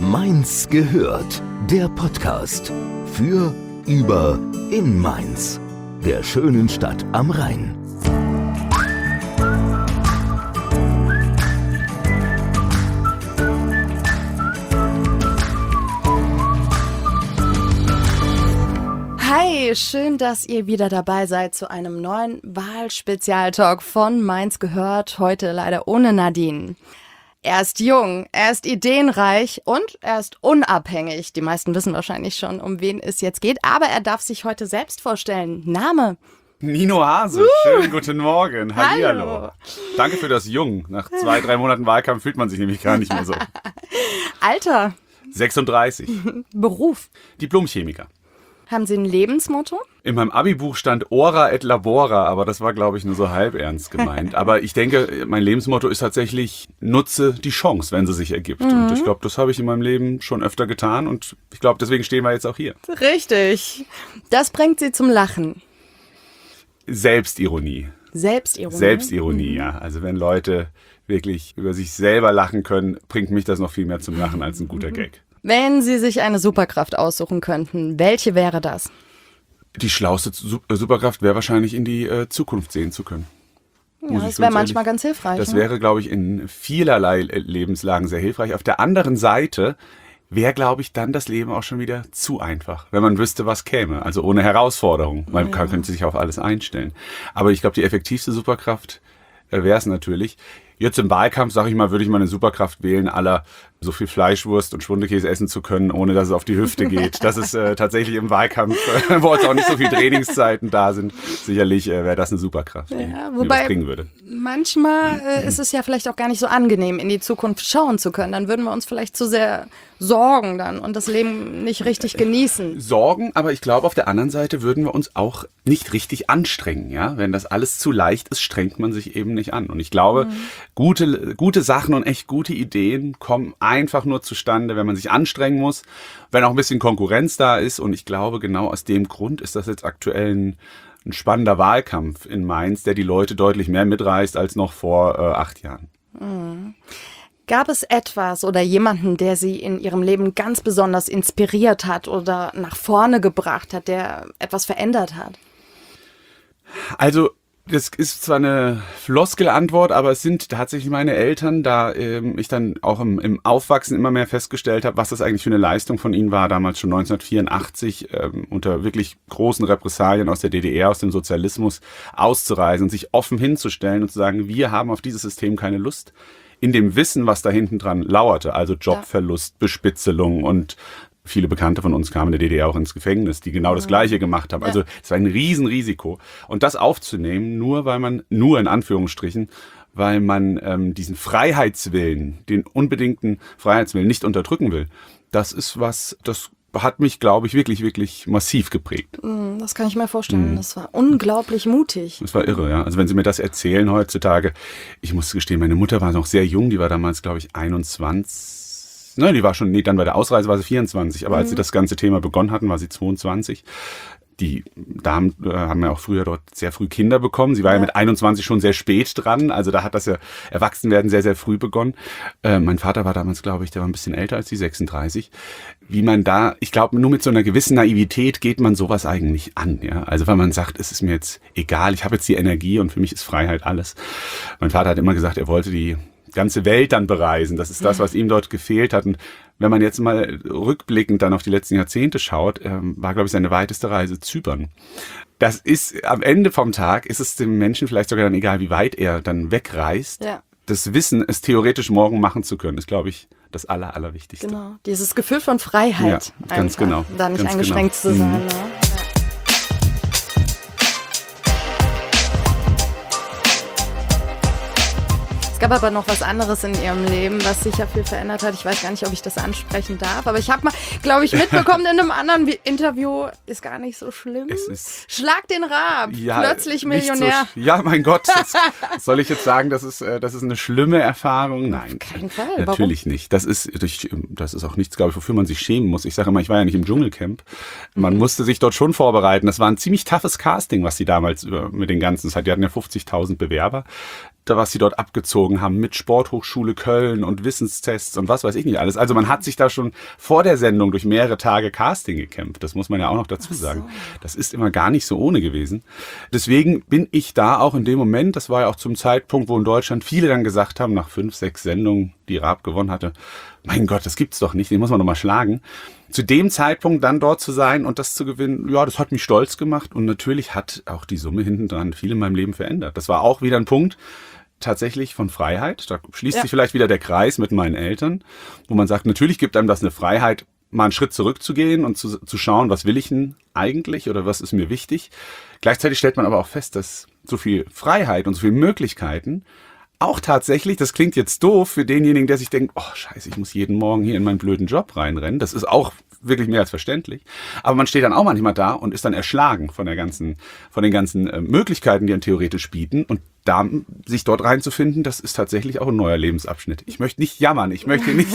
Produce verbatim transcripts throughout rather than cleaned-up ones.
Mainz gehört, der Podcast für, über, in Mainz, der schönen Stadt am Rhein. Hi, schön, dass ihr wieder dabei seid zu einem neuen Wahlspezialtalk von Mainz gehört, heute leider ohne Nadine. Er ist jung, er ist ideenreich und er ist unabhängig. Die meisten wissen wahrscheinlich schon, um wen es jetzt geht, aber er darf sich heute selbst vorstellen. Name? Nino Hase, uh. schönen guten Morgen. Hallihallo. Hallo. Danke für das Jung. Nach zwei, drei Monaten Wahlkampf fühlt man sich nämlich gar nicht mehr so. Alter? sechsunddreißig. Beruf? Diplomchemiker. Haben Sie ein Lebensmotto? In meinem Abi-Buch stand Ora et Labora, aber das war, glaube ich, nur so halb ernst gemeint. Aber ich denke, mein Lebensmotto ist tatsächlich, nutze die Chance, wenn sie sich ergibt. Mhm. Und ich glaube, das habe ich in meinem Leben schon öfter getan und ich glaube, deswegen stehen wir jetzt auch hier. Richtig. Das bringt Sie zum Lachen. Selbstironie. Selbstironie? Selbstironie, mhm. ja. Also wenn Leute wirklich über sich selber lachen können, bringt mich das noch viel mehr zum Lachen als ein guter mhm. Gag. Wenn Sie sich eine Superkraft aussuchen könnten, welche wäre das? Die schlauste Superkraft wäre wahrscheinlich in die äh, Zukunft sehen zu können. Ja, das wäre manchmal ganz hilfreich. Das ne? wäre, glaube ich, in vielerlei Lebenslagen sehr hilfreich. Auf der anderen Seite wäre, glaube ich, dann das Leben auch schon wieder zu einfach, wenn man wüsste, was käme. Also ohne Herausforderung. Man ja. könnte sich auf alles einstellen. Aber ich glaube, die effektivste Superkraft äh, wäre es natürlich. Jetzt im Wahlkampf, sag ich mal, würde ich mal eine Superkraft wählen, aller so viel Fleischwurst und Schwundekäse essen zu können, ohne dass es auf die Hüfte geht. Das ist äh, tatsächlich im Wahlkampf, äh, wo jetzt auch nicht so viel Trainingszeiten da sind, sicherlich äh, wäre das eine Superkraft, die ja, mir wobei was bringen würde. Manchmal äh, ist es ja vielleicht auch gar nicht so angenehm, in die Zukunft schauen zu können. Dann würden wir uns vielleicht zu sehr sorgen dann und das Leben nicht richtig genießen. Sorgen, aber ich glaube, auf der anderen Seite würden wir uns auch nicht richtig anstrengen. Ja, wenn das alles zu leicht ist, strengt man sich eben nicht an. Und ich glaube, mhm. gute, gute Sachen und echt gute Ideen kommen einfach nur zustande, wenn man sich anstrengen muss, wenn auch ein bisschen Konkurrenz da ist. Und ich glaube, genau aus dem Grund ist das jetzt aktuell ein, ein spannender Wahlkampf in Mainz, der die Leute deutlich mehr mitreißt als noch vor äh, acht Jahren. Mhm. Gab es etwas oder jemanden, der Sie in Ihrem Leben ganz besonders inspiriert hat oder nach vorne gebracht hat, der etwas verändert hat? Also, das ist zwar eine Floskelantwort, aber es sind tatsächlich meine Eltern, da ähm, ich dann auch im, im Aufwachsen immer mehr festgestellt habe, was das eigentlich für eine Leistung von ihnen war, damals schon neunzehnhundertvierundachtzig ähm, unter wirklich großen Repressalien aus der D D R, aus dem Sozialismus auszureisen und sich offen hinzustellen und zu sagen, wir haben auf dieses System keine Lust. In dem Wissen, was da hinten dran lauerte, also Jobverlust, Bespitzelung und viele Bekannte von uns kamen in der D D R auch ins Gefängnis, die genau das Gleiche gemacht haben. Also es war ein Riesenrisiko. Und das aufzunehmen, nur weil man, nur in Anführungsstrichen, weil man ähm, diesen Freiheitswillen, den unbedingten Freiheitswillen nicht unterdrücken will, das ist was, das hat mich, glaube ich, wirklich, wirklich massiv geprägt. Das kann ich mir vorstellen. Das war unglaublich mutig. Das war irre, ja. Also wenn Sie mir das erzählen heutzutage, ich muss gestehen, meine Mutter war noch sehr jung, die war damals, glaube ich, einundzwanzig. Nein, die war schon, nee, dann bei der Ausreise war sie vierundzwanzig, aber mhm. als sie das ganze Thema begonnen hatten, war sie zweiundzwanzig. Die Damen äh, haben ja auch früher dort sehr früh Kinder bekommen. Sie war ja. ja mit einundzwanzig schon sehr spät dran. Also da hat das ja Erwachsenwerden sehr, sehr früh begonnen. Äh, mein Vater war damals, glaube ich, der war ein bisschen älter als die sechsunddreißig. Wie man da, ich glaube, nur mit so einer gewissen Naivität geht man sowas eigentlich an. Ja? Also weil man sagt, es ist mir jetzt egal, ich habe jetzt die Energie und für mich ist Freiheit alles. Mein Vater hat immer gesagt, er wollte die ganze Welt dann bereisen. Das ist das, was ihm dort gefehlt hat. Und wenn man jetzt mal rückblickend dann auf die letzten Jahrzehnte schaut, ähm, war, glaube ich, seine weiteste Reise Zypern. Das ist, am Ende vom Tag ist es dem Menschen vielleicht sogar dann egal, wie weit er dann wegreist. Ja. Das Wissen, es theoretisch morgen machen zu können, ist, glaube ich, das Aller, Allerwichtigste. Genau, dieses Gefühl von Freiheit. Ja, ganz genau. Da nicht ganz eingeschränkt genau. zu sein. Mhm. Ne? Es gab aber noch was anderes in Ihrem Leben, was sicher viel verändert hat. Ich weiß gar nicht, ob ich das ansprechen darf, aber ich habe mal, glaube ich, mitbekommen in einem anderen Interview, ist gar nicht so schlimm. Es ist Schlag den Raab, ja, plötzlich Millionär. So, ja, mein Gott, das, soll ich jetzt sagen, das ist, das ist eine schlimme Erfahrung? Nein, auf keinen Fall. Natürlich Warum? nicht. Das ist, das ist auch nichts, glaube ich, wofür man sich schämen muss. Ich sage immer, ich war ja nicht im Dschungelcamp. Man mhm. musste sich dort schon vorbereiten. Das war ein ziemlich toughes Casting, was sie damals mit den ganzen, die hatten ja fünfzigtausend Bewerber. was sie dort abgezogen haben mit Sporthochschule Köln und Wissenstests und was weiß ich nicht alles. Also man hat sich da schon vor der Sendung durch mehrere Tage Casting gekämpft. Das muss man ja auch noch dazu sagen. So. Das ist immer gar nicht so ohne gewesen. Deswegen bin ich da auch in dem Moment, das war ja auch zum Zeitpunkt, wo in Deutschland viele dann gesagt haben, nach fünf, sechs Sendungen, die Raab gewonnen hatte, mein Gott, das gibt's doch nicht, den muss man doch mal schlagen. Zu dem Zeitpunkt dann dort zu sein und das zu gewinnen, ja, das hat mich stolz gemacht und natürlich hat auch die Summe hinten dran viel in meinem Leben verändert. Das war auch wieder ein Punkt, tatsächlich von Freiheit. Da schließt ja. sich vielleicht wieder der Kreis mit meinen Eltern, wo man sagt, natürlich gibt einem das eine Freiheit, mal einen Schritt zurückzugehen und zu, zu schauen, was will ich denn eigentlich oder was ist mir wichtig. Gleichzeitig stellt man aber auch fest, dass so viel Freiheit und so viele Möglichkeiten auch tatsächlich, das klingt jetzt doof für denjenigen, der sich denkt, oh scheiße, ich muss jeden Morgen hier in meinen blöden Job reinrennen. Das ist auch wirklich mehr als verständlich. Aber man steht dann auch manchmal da und ist dann erschlagen von der ganzen, von den ganzen äh, Möglichkeiten, die einen theoretisch bieten. Und da sich dort reinzufinden, das ist tatsächlich auch ein neuer Lebensabschnitt. Ich möchte nicht jammern, ich möchte nicht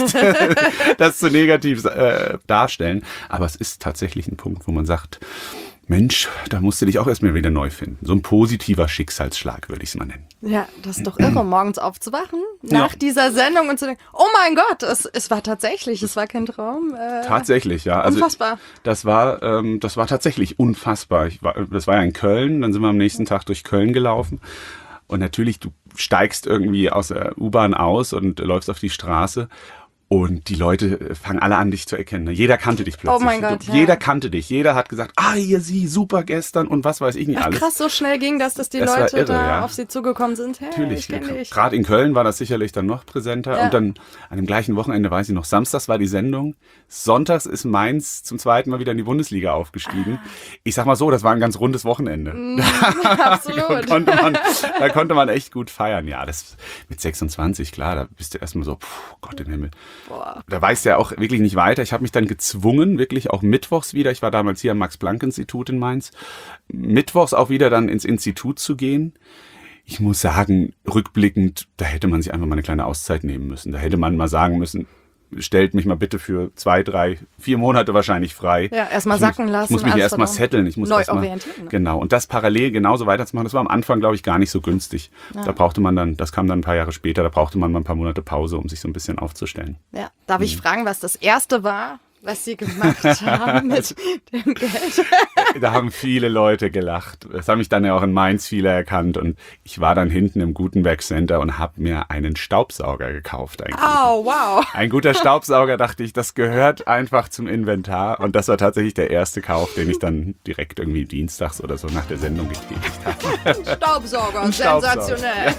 das zu negativ äh, darstellen. Aber es ist tatsächlich ein Punkt, wo man sagt, Mensch, da musst du dich auch erstmal wieder neu finden. So ein positiver Schicksalsschlag, würde ich es mal nennen. Ja, das ist doch irre, morgens aufzuwachen, nach ja. dieser Sendung und zu denken, oh mein Gott, es, es war tatsächlich, es war kein Traum. Äh, tatsächlich, ja. Also unfassbar. Das war, ähm, das war tatsächlich unfassbar. Ich war, das war ja in Köln, dann sind wir am nächsten Tag durch Köln gelaufen. Und natürlich, du steigst irgendwie aus der U-Bahn aus und läufst auf die Straße. Und die Leute fangen alle an, dich zu erkennen. Jeder kannte dich plötzlich. Oh mein Gott, ja. Jeder kannte dich. Jeder hat gesagt, ah, hier sie, super gestern und was weiß ich nicht Ach, alles. Krass, so schnell ging das, dass die das Leute irre, da ja. auf sie zugekommen sind. Hey, natürlich. Ich Gerade in Köln war das sicherlich dann noch präsenter. Ja. Und dann an dem gleichen Wochenende, weiß ich noch, samstags war die Sendung. Sonntags ist Mainz zum zweiten Mal wieder in die Bundesliga aufgestiegen. Ah. Ich sag mal so, das war ein ganz rundes Wochenende. Mm, absolut. da, konnte man, da konnte man echt gut feiern. Ja, das mit sechsundzwanzig, klar, da bist du erstmal so, puh, Gott im Himmel. Boah. Da weißt du ja auch wirklich nicht weiter. Ich habe mich dann gezwungen, wirklich auch mittwochs wieder, ich war damals hier am Max-Planck-Institut in Mainz, mittwochs auch wieder dann ins Institut zu gehen. Ich muss sagen, rückblickend, da hätte man sich einfach mal eine kleine Auszeit nehmen müssen. Da hätte man mal sagen müssen, stellt mich mal bitte für zwei, drei, vier Monate wahrscheinlich frei. Ja, erstmal sacken lassen. Ich muss mich erstmal setteln. Ich muss neu erst mal, orientieren. Ne? Genau. Und das parallel genauso weiterzumachen, das war am Anfang, glaube ich, gar nicht so günstig. Ja. Da brauchte man dann, das kam dann ein paar Jahre später, da brauchte man mal ein paar Monate Pause, um sich so ein bisschen aufzustellen. Ja. Darf ich hm. fragen, was das Erste war, was Sie gemacht haben mit dem Geld? Da haben viele Leute gelacht. Das haben mich dann ja auch in Mainz viele erkannt. Und ich war dann hinten im Gutenberg Center und habe mir einen Staubsauger gekauft. Eigentlich. Oh, wow. Ein guter Staubsauger, dachte ich, das gehört einfach zum Inventar. Und das war tatsächlich der erste Kauf, den ich dann direkt irgendwie dienstags oder so nach der Sendung getätigt habe. Ein Staubsauger, Ein Staubsauger. Sensationell.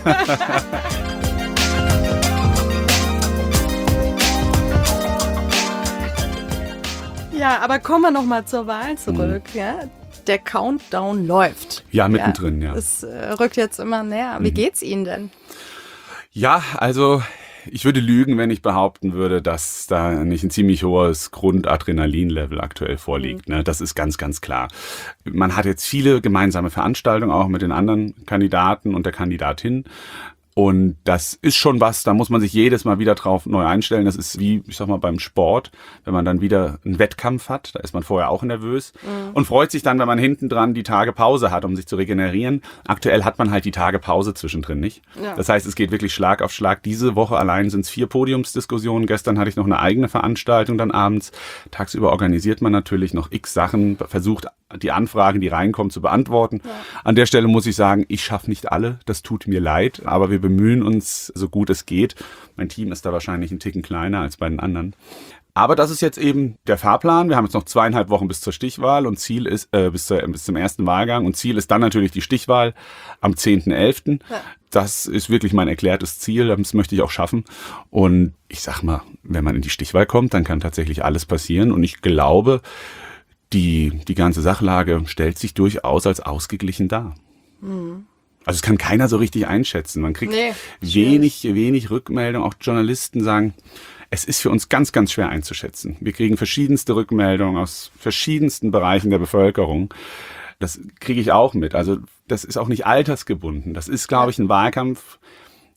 Ja, aber kommen wir noch mal zur Wahl zurück. Mhm. Ja? Der Countdown läuft. Ja, mittendrin, ja. Es ja. äh, rückt jetzt immer näher. Wie mhm. geht's Ihnen denn? Ja, also ich würde lügen, wenn ich behaupten würde, dass da nicht ein ziemlich hohes Grundadrenalin-Level aktuell vorliegt. Mhm. Ne? Das ist ganz, ganz klar. Man hat jetzt viele gemeinsame Veranstaltungen, auch mit den anderen Kandidaten und der Kandidatin. Und das ist schon was, da muss man sich jedes Mal wieder drauf neu einstellen. Das ist wie, ich sag mal, beim Sport, wenn man dann wieder einen Wettkampf hat, da ist man vorher auch nervös mhm. und freut sich dann, wenn man hinten dran die Tage Pause hat, um sich zu regenerieren. Aktuell hat man halt die Tage Pause zwischendrin nicht. Ja. Das heißt, es geht wirklich Schlag auf Schlag. Diese Woche allein sind es vier Podiumsdiskussionen. Gestern hatte ich noch eine eigene Veranstaltung dann abends. Tagsüber organisiert man natürlich noch x Sachen, versucht die Anfragen, die reinkommen, zu beantworten. Ja. An der Stelle muss ich sagen, ich schaffe nicht alle, das tut mir leid, aber wir bemühen uns, so gut es geht. Mein Team ist da wahrscheinlich ein Ticken kleiner als bei den anderen. Aber das ist jetzt eben der Fahrplan. Wir haben jetzt noch zweieinhalb Wochen bis zur Stichwahl und Ziel ist, äh, bis, zur, bis zum ersten Wahlgang und Ziel ist dann natürlich die Stichwahl am zehnten elften Ja. Das ist wirklich mein erklärtes Ziel, das möchte ich auch schaffen. Und ich sag mal, wenn man in die Stichwahl kommt, dann kann tatsächlich alles passieren und ich glaube, die, die ganze Sachlage stellt sich durchaus als ausgeglichen dar. Mhm. Also es kann keiner so richtig einschätzen. Man kriegt nee, wenig, wenig Rückmeldung. Auch Journalisten sagen, es ist für uns ganz, ganz schwer einzuschätzen. Wir kriegen verschiedenste Rückmeldungen aus verschiedensten Bereichen der Bevölkerung. Das kriege ich auch mit. Also das ist auch nicht altersgebunden. Das ist, glaube ich, ein Wahlkampf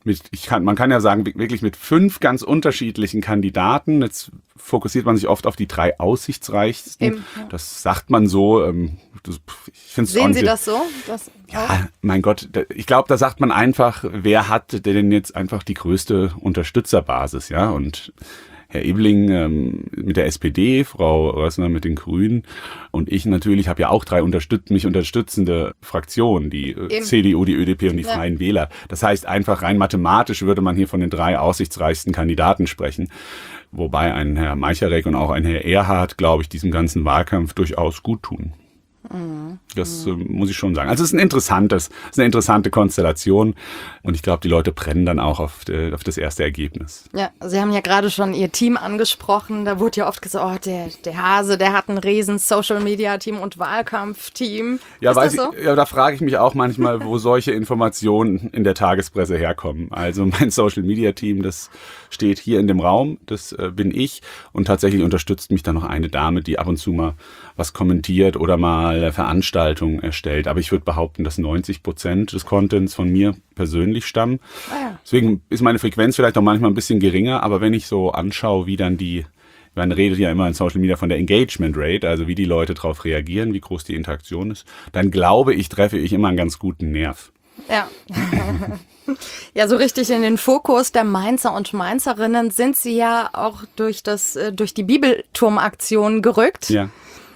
mit, ich kann, man kann ja sagen, wirklich mit fünf ganz unterschiedlichen Kandidaten. Jetzt fokussiert man sich oft auf die drei aussichtsreichsten. Eben, ja. Das sagt man so. Ähm, das, ich find's Sehen Sie das so? Das ja, mein Gott, ich glaube, da sagt man einfach, wer hat denn jetzt einfach die größte Unterstützerbasis, ja? Und Herr Ebeling ähm, mit der S P D, Frau Rössner mit den Grünen und ich natürlich habe ja auch drei unterstütz- mich unterstützende Fraktionen, die Eben. C D U, die Ö D P und die ja. Freien Wähler. Das heißt, einfach rein mathematisch würde man hier von den drei aussichtsreichsten Kandidaten sprechen. Wobei ein Herr Meicherek und auch ein Herr Erhard, glaube ich, diesem ganzen Wahlkampf durchaus gut tun. Das äh, muss ich schon sagen. Also es ist ein interessantes, es ist eine interessante Konstellation und ich glaube, die Leute brennen dann auch auf, de, auf das erste Ergebnis. Ja, Sie haben ja gerade schon Ihr Team angesprochen. Da wurde ja oft gesagt, oh, der, der Hase, der hat ein riesen Social-Media-Team und Wahlkampfteam. Ja, ist weiß das so? Ich, ja, da frage ich mich auch manchmal, wo solche Informationen in der Tagespresse herkommen. Also mein Social-Media-Team, das steht hier in dem Raum, das äh, bin ich und tatsächlich unterstützt mich dann noch eine Dame, die ab und zu mal was kommentiert oder mal Veranstaltungen erstellt. Aber ich würde behaupten, dass neunzig Prozent des Contents von mir persönlich stammen. Ah ja. Deswegen ist meine Frequenz vielleicht auch manchmal ein bisschen geringer. Aber wenn ich so anschaue, wie dann die, man redet ja immer in Social Media von der Engagement Rate, also wie die Leute darauf reagieren, wie groß die Interaktion ist, dann glaube ich, treffe ich immer einen ganz guten Nerv. Ja. Ja, so richtig in den Fokus der Mainzer und Mainzerinnen sind Sie ja auch durch das, durch die Bibelturmaktion gerückt. Ja.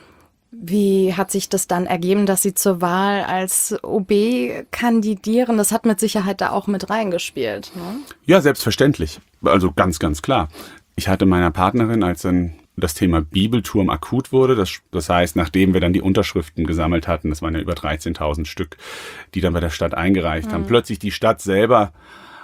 Wie hat sich das dann ergeben, dass Sie zur Wahl als O B kandidieren? Das hat mit Sicherheit da auch mit reingespielt, ne? Ja, selbstverständlich. Also ganz, ganz klar. Ich hatte meiner Partnerin, als dann das Thema Bibelturm akut wurde, das, das heißt, nachdem wir dann die Unterschriften gesammelt hatten, das waren ja über dreizehntausend Stück, die dann bei der Stadt eingereicht mhm. haben, plötzlich die Stadt selber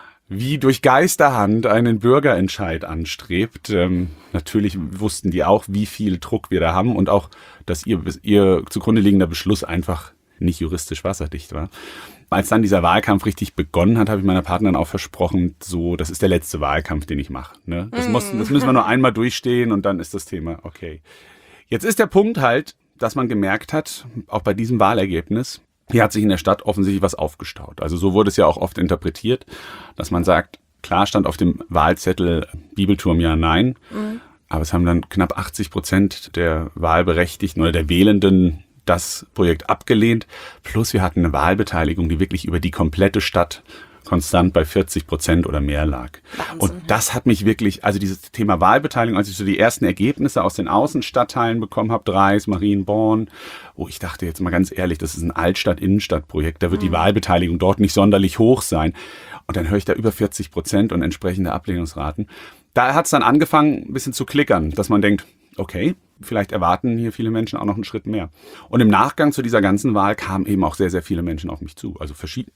wie durch Geisterhand einen Bürgerentscheid anstrebt. Ähm, natürlich wussten die auch, wie viel Druck wir da haben und auch, dass ihr, ihr zugrunde liegender Beschluss einfach nicht juristisch wasserdicht war. Als dann dieser Wahlkampf richtig begonnen hat, habe ich meiner Partnerin auch versprochen, so, das ist der letzte Wahlkampf, den ich mache. Ne? Das, muss, das müssen wir nur einmal durchstehen und dann ist das Thema okay. Jetzt ist der Punkt halt, dass man gemerkt hat, auch bei diesem Wahlergebnis, hier hat sich in der Stadt offensichtlich was aufgestaut. Also so wurde es ja auch oft interpretiert, dass man sagt, klar stand auf dem Wahlzettel Bibelturm ja, nein. Mhm. Aber es haben dann knapp achtzig Prozent der Wahlberechtigten oder der Wählenden das Projekt abgelehnt. Plus wir hatten eine Wahlbeteiligung, die wirklich über die komplette Stadt konstant bei vierzig Prozent oder mehr lag. Wahnsinn. Und das hat mich wirklich, also dieses Thema Wahlbeteiligung, als ich so die ersten Ergebnisse aus den Außenstadtteilen bekommen habe, Dreis, Marienborn, wo ich dachte jetzt mal ganz ehrlich, das ist ein Altstadt-Innenstadt-Projekt, da wird mhm. die Wahlbeteiligung dort nicht sonderlich hoch sein. Und dann höre ich da über vierzig Prozent und entsprechende Ablehnungsraten. Da hat es dann angefangen, ein bisschen zu klickern, dass man denkt, okay, vielleicht erwarten hier viele Menschen auch noch einen Schritt mehr. Und im Nachgang zu dieser ganzen Wahl kamen eben auch sehr, sehr viele Menschen auf mich zu. Also verschiedene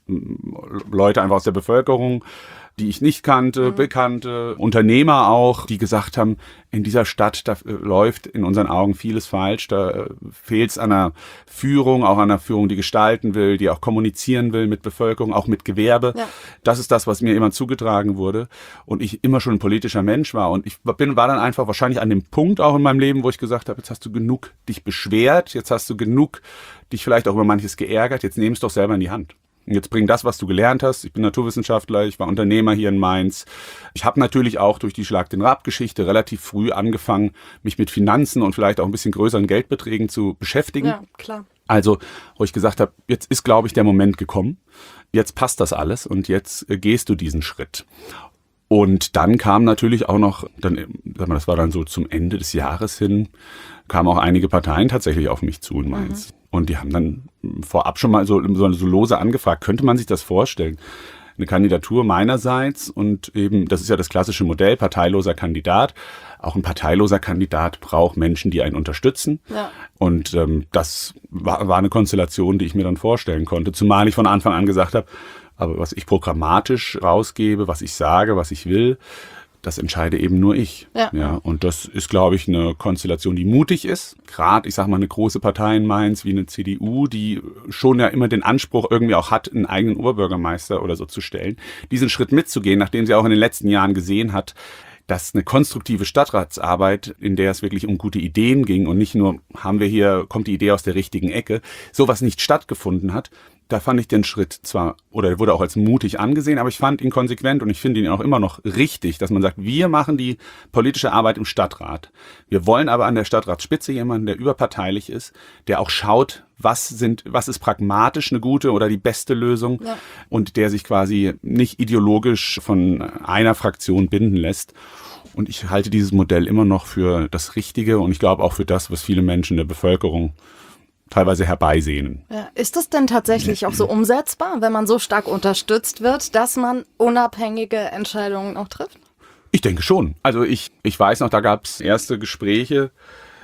Leute einfach aus der Bevölkerung, die ich nicht kannte, mhm. Bekannte, Unternehmer auch, die gesagt haben, in dieser Stadt, da äh, läuft in unseren Augen vieles falsch, da äh, fehlt es an einer Führung, auch an einer Führung, die gestalten will, die auch kommunizieren will mit Bevölkerung, auch mit Gewerbe. Ja. Das ist das, was mir immer zugetragen wurde und ich immer schon ein politischer Mensch war und ich bin, war dann einfach wahrscheinlich an dem Punkt auch in meinem Leben, wo ich gesagt habe, jetzt hast du genug dich beschwert, jetzt hast du genug dich vielleicht auch über manches geärgert, jetzt nimm es doch selber in die Hand. Und jetzt bring das, was du gelernt hast. Ich bin Naturwissenschaftler, ich war Unternehmer hier in Mainz. Ich habe natürlich auch durch die Schlag den Raab-Geschichte relativ früh angefangen, mich mit Finanzen und vielleicht auch ein bisschen größeren Geldbeträgen zu beschäftigen. Ja, klar. Also, wo ich gesagt habe, jetzt ist, glaube ich, der Moment gekommen. Jetzt passt das alles und jetzt äh, gehst du diesen Schritt. Und dann kam natürlich auch noch, dann, sag mal, das war dann so zum Ende des Jahres hin, kamen auch einige Parteien tatsächlich auf mich zu in Mainz. Mhm. Und die haben dann vorab schon mal so, so, so lose angefragt, könnte man sich das vorstellen? Eine Kandidatur meinerseits und eben, das ist ja das klassische Modell, parteiloser Kandidat. Auch ein parteiloser Kandidat braucht Menschen, die einen unterstützen. Ja. Und ähm, das war, war eine Konstellation, die ich mir dann vorstellen konnte. Zumal ich von Anfang an gesagt habe, aber was ich programmatisch rausgebe, was ich sage, was ich will, das entscheide eben nur ich. Ja. Ja, und das ist, glaube ich, eine Konstellation, die mutig ist. Gerade, ich sage mal, eine große Partei in Mainz wie eine C D U, die schon ja immer den Anspruch irgendwie auch hat, einen eigenen Oberbürgermeister oder so zu stellen, diesen Schritt mitzugehen, nachdem sie auch in den letzten Jahren gesehen hat, dass eine konstruktive Stadtratsarbeit, in der es wirklich um gute Ideen ging und nicht nur, haben wir hier, kommt die Idee aus der richtigen Ecke, sowas nicht stattgefunden hat. da fand ich den Schritt zwar, oder er wurde auch als mutig angesehen, aber ich fand ihn konsequent und ich finde ihn auch immer noch richtig, dass man sagt, wir machen die politische Arbeit im Stadtrat. Wir wollen aber an der Stadtratsspitze jemanden, der überparteilich ist, der auch schaut, was sind, was ist pragmatisch eine gute oder die beste Lösung, ja, und der sich quasi nicht ideologisch von einer Fraktion binden lässt. Und ich halte dieses Modell immer noch für das Richtige und ich glaube auch für das, was viele Menschen der Bevölkerung teilweise herbeisehnen. Ja, ist das denn tatsächlich auch so umsetzbar, wenn man so stark unterstützt wird, dass man unabhängige Entscheidungen auch trifft? Ich denke schon. Also ich, ich weiß noch, da gab es erste Gespräche,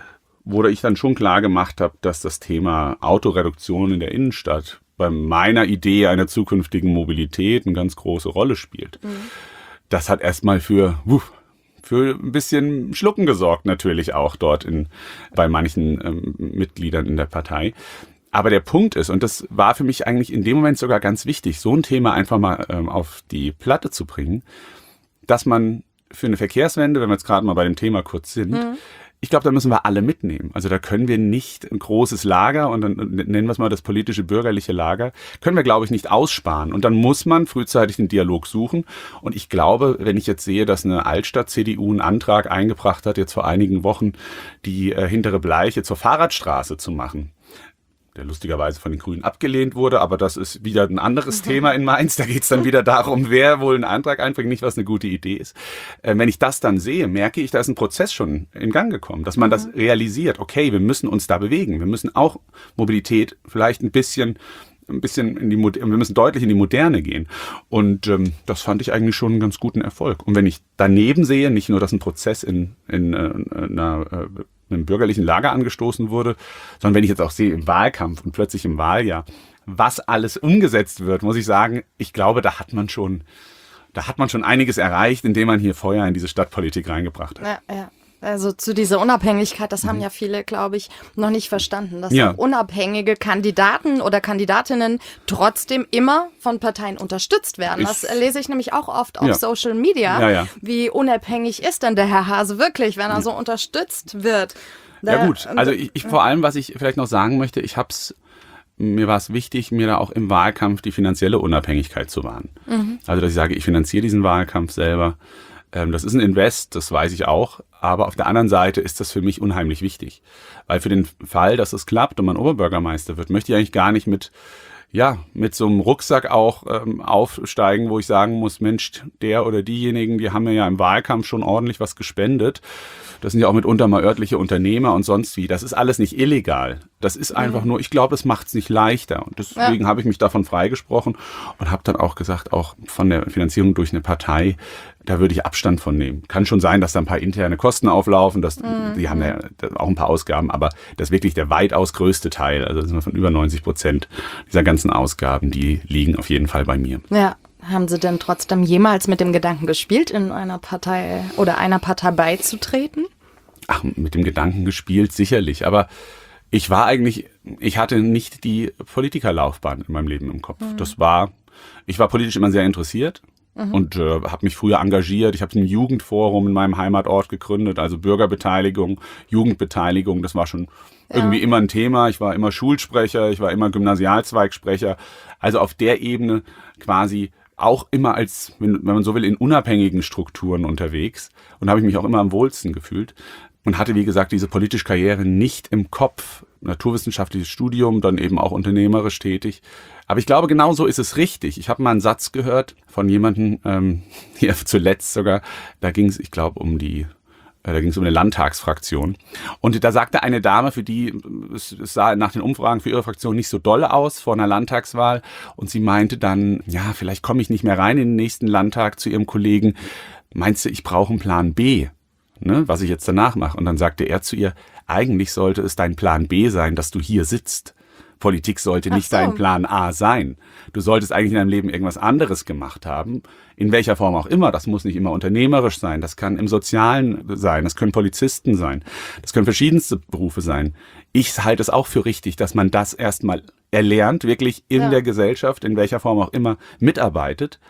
wo ich dann schon klar gemacht habe, dass das Thema Autoreduktion in der Innenstadt bei meiner Idee einer zukünftigen Mobilität eine ganz große Rolle spielt. Mhm. Das hat erstmal für... Wuff, für ein bisschen Schlucken gesorgt natürlich auch dort in, bei manchen ähm, Mitgliedern in der Partei. Aber der Punkt ist, und das war für mich eigentlich in dem Moment sogar ganz wichtig, so ein Thema einfach mal ähm, auf die Platte zu bringen, dass man für eine Verkehrswende, wenn wir jetzt gerade mal bei dem Thema kurz sind, mhm. ich glaube, da müssen wir alle mitnehmen. Also da können wir nicht ein großes Lager, und dann nennen wir es mal das politische bürgerliche Lager, können wir, glaube ich, nicht aussparen. Und dann muss man frühzeitig den Dialog suchen. Und ich glaube, wenn ich jetzt sehe, dass eine Altstadt-C D U einen Antrag eingebracht hat, jetzt vor einigen Wochen die äh, hintere Bleiche zur Fahrradstraße zu machen, der lustigerweise von den Grünen abgelehnt wurde, aber das ist wieder ein anderes Thema in Mainz. Da geht es dann wieder darum, wer wohl einen Antrag einbringt, nicht was eine gute Idee ist. Äh, wenn ich das dann sehe, merke ich, da ist ein Prozess schon in Gang gekommen, dass man mhm. das realisiert. Okay, wir müssen uns da bewegen. Wir müssen auch Mobilität vielleicht ein bisschen, ein bisschen in die, wir müssen deutlich in die Moderne gehen. Und ähm, das fand ich eigentlich schon einen ganz guten Erfolg. Und wenn ich daneben sehe, nicht nur, dass ein Prozess in, in, in einer äh, einem bürgerlichen Lager angestoßen wurde, sondern wenn ich jetzt auch sehe im Wahlkampf und plötzlich im Wahljahr, was alles umgesetzt wird, muss ich sagen, ich glaube, da hat man schon, da hat man schon einiges erreicht, indem man hier Feuer in diese Stadtpolitik reingebracht hat. Ja, ja. Also zu dieser Unabhängigkeit, das haben mhm. ja viele, glaube ich, noch nicht verstanden, dass ja. auch unabhängige Kandidaten oder Kandidatinnen trotzdem immer von Parteien unterstützt werden. Das ich, lese ich nämlich auch oft auf ja. Social Media. Ja, ja. Wie unabhängig ist denn der Herr Hase wirklich, wenn er so unterstützt wird? Da, ja gut, also ich, ich vor allem, was ich vielleicht noch sagen möchte, ich habe es mir war es wichtig, mir da auch im Wahlkampf die finanzielle Unabhängigkeit zu wahren. Mhm. Also dass ich sage, ich finanziere diesen Wahlkampf selber. Das ist ein Invest, das weiß ich auch, aber auf der anderen Seite ist das für mich unheimlich wichtig, weil für den Fall, dass es klappt und man Oberbürgermeister wird, möchte ich eigentlich gar nicht mit, ja, mit so einem Rucksack auch ähm, aufsteigen, wo ich sagen muss, Mensch, der oder diejenigen, die haben mir ja im Wahlkampf schon ordentlich was gespendet. Das sind ja auch mitunter mal örtliche Unternehmer und sonst wie. Das ist alles nicht illegal. Das ist einfach nur, ich glaube, es macht es nicht leichter. Und deswegen ja. habe ich mich davon freigesprochen und habe dann auch gesagt, auch von der Finanzierung durch eine Partei, da würde ich Abstand von nehmen. Kann schon sein, dass da ein paar interne Kosten auflaufen, dass, mhm. die haben ja auch ein paar Ausgaben, aber das ist wirklich der weitaus größte Teil, also das sind von über neunzig Prozent dieser ganzen Ausgaben, die liegen auf jeden Fall bei mir. Ja. Haben Sie denn trotzdem jemals mit dem Gedanken gespielt, in einer Partei oder einer Partei beizutreten? Ach, mit dem Gedanken gespielt, sicherlich. Aber ich war eigentlich, ich hatte nicht die Politikerlaufbahn in meinem Leben im Kopf. Mhm. Das war, ich war politisch immer sehr interessiert mhm. und äh, habe mich früher engagiert. Ich habe ein Jugendforum in meinem Heimatort gegründet, also Bürgerbeteiligung, Jugendbeteiligung, das war schon irgendwie ja. immer ein Thema. Ich war immer Schulsprecher, ich war immer Gymnasialzweigsprecher. Also auf der Ebene quasi auch immer als, wenn, wenn man so will, in unabhängigen Strukturen unterwegs und habe ich mich auch immer am wohlsten gefühlt und hatte, wie gesagt, diese politische Karriere nicht im Kopf. Naturwissenschaftliches Studium, dann eben auch unternehmerisch tätig. Aber ich glaube, genau so ist es richtig. Ich habe mal einen Satz gehört von jemandem, ähm, hier zuletzt sogar, da ging es, ich glaube, um die Da ging es um eine Landtagsfraktion. Und da sagte eine Dame, für die, es, es sah nach den Umfragen für ihre Fraktion nicht so doll aus vor einer Landtagswahl. Und sie meinte dann, ja, vielleicht komme ich nicht mehr rein in den nächsten Landtag zu ihrem Kollegen. Meinst du, ich brauche einen Plan B, ne, was ich jetzt danach mache? Und dann sagte er zu ihr, eigentlich sollte es dein Plan B sein, dass du hier sitzt. Politik sollte nicht so. Dein Plan A sein. Du solltest eigentlich in deinem Leben irgendwas anderes gemacht haben, in welcher Form auch immer. Das muss nicht immer unternehmerisch sein, das kann im Sozialen sein, das können Polizisten sein, das können verschiedenste Berufe sein. Ich halte es auch für richtig, dass man das erstmal erlernt, wirklich in ja. der Gesellschaft, in welcher Form auch immer, mitarbeitet.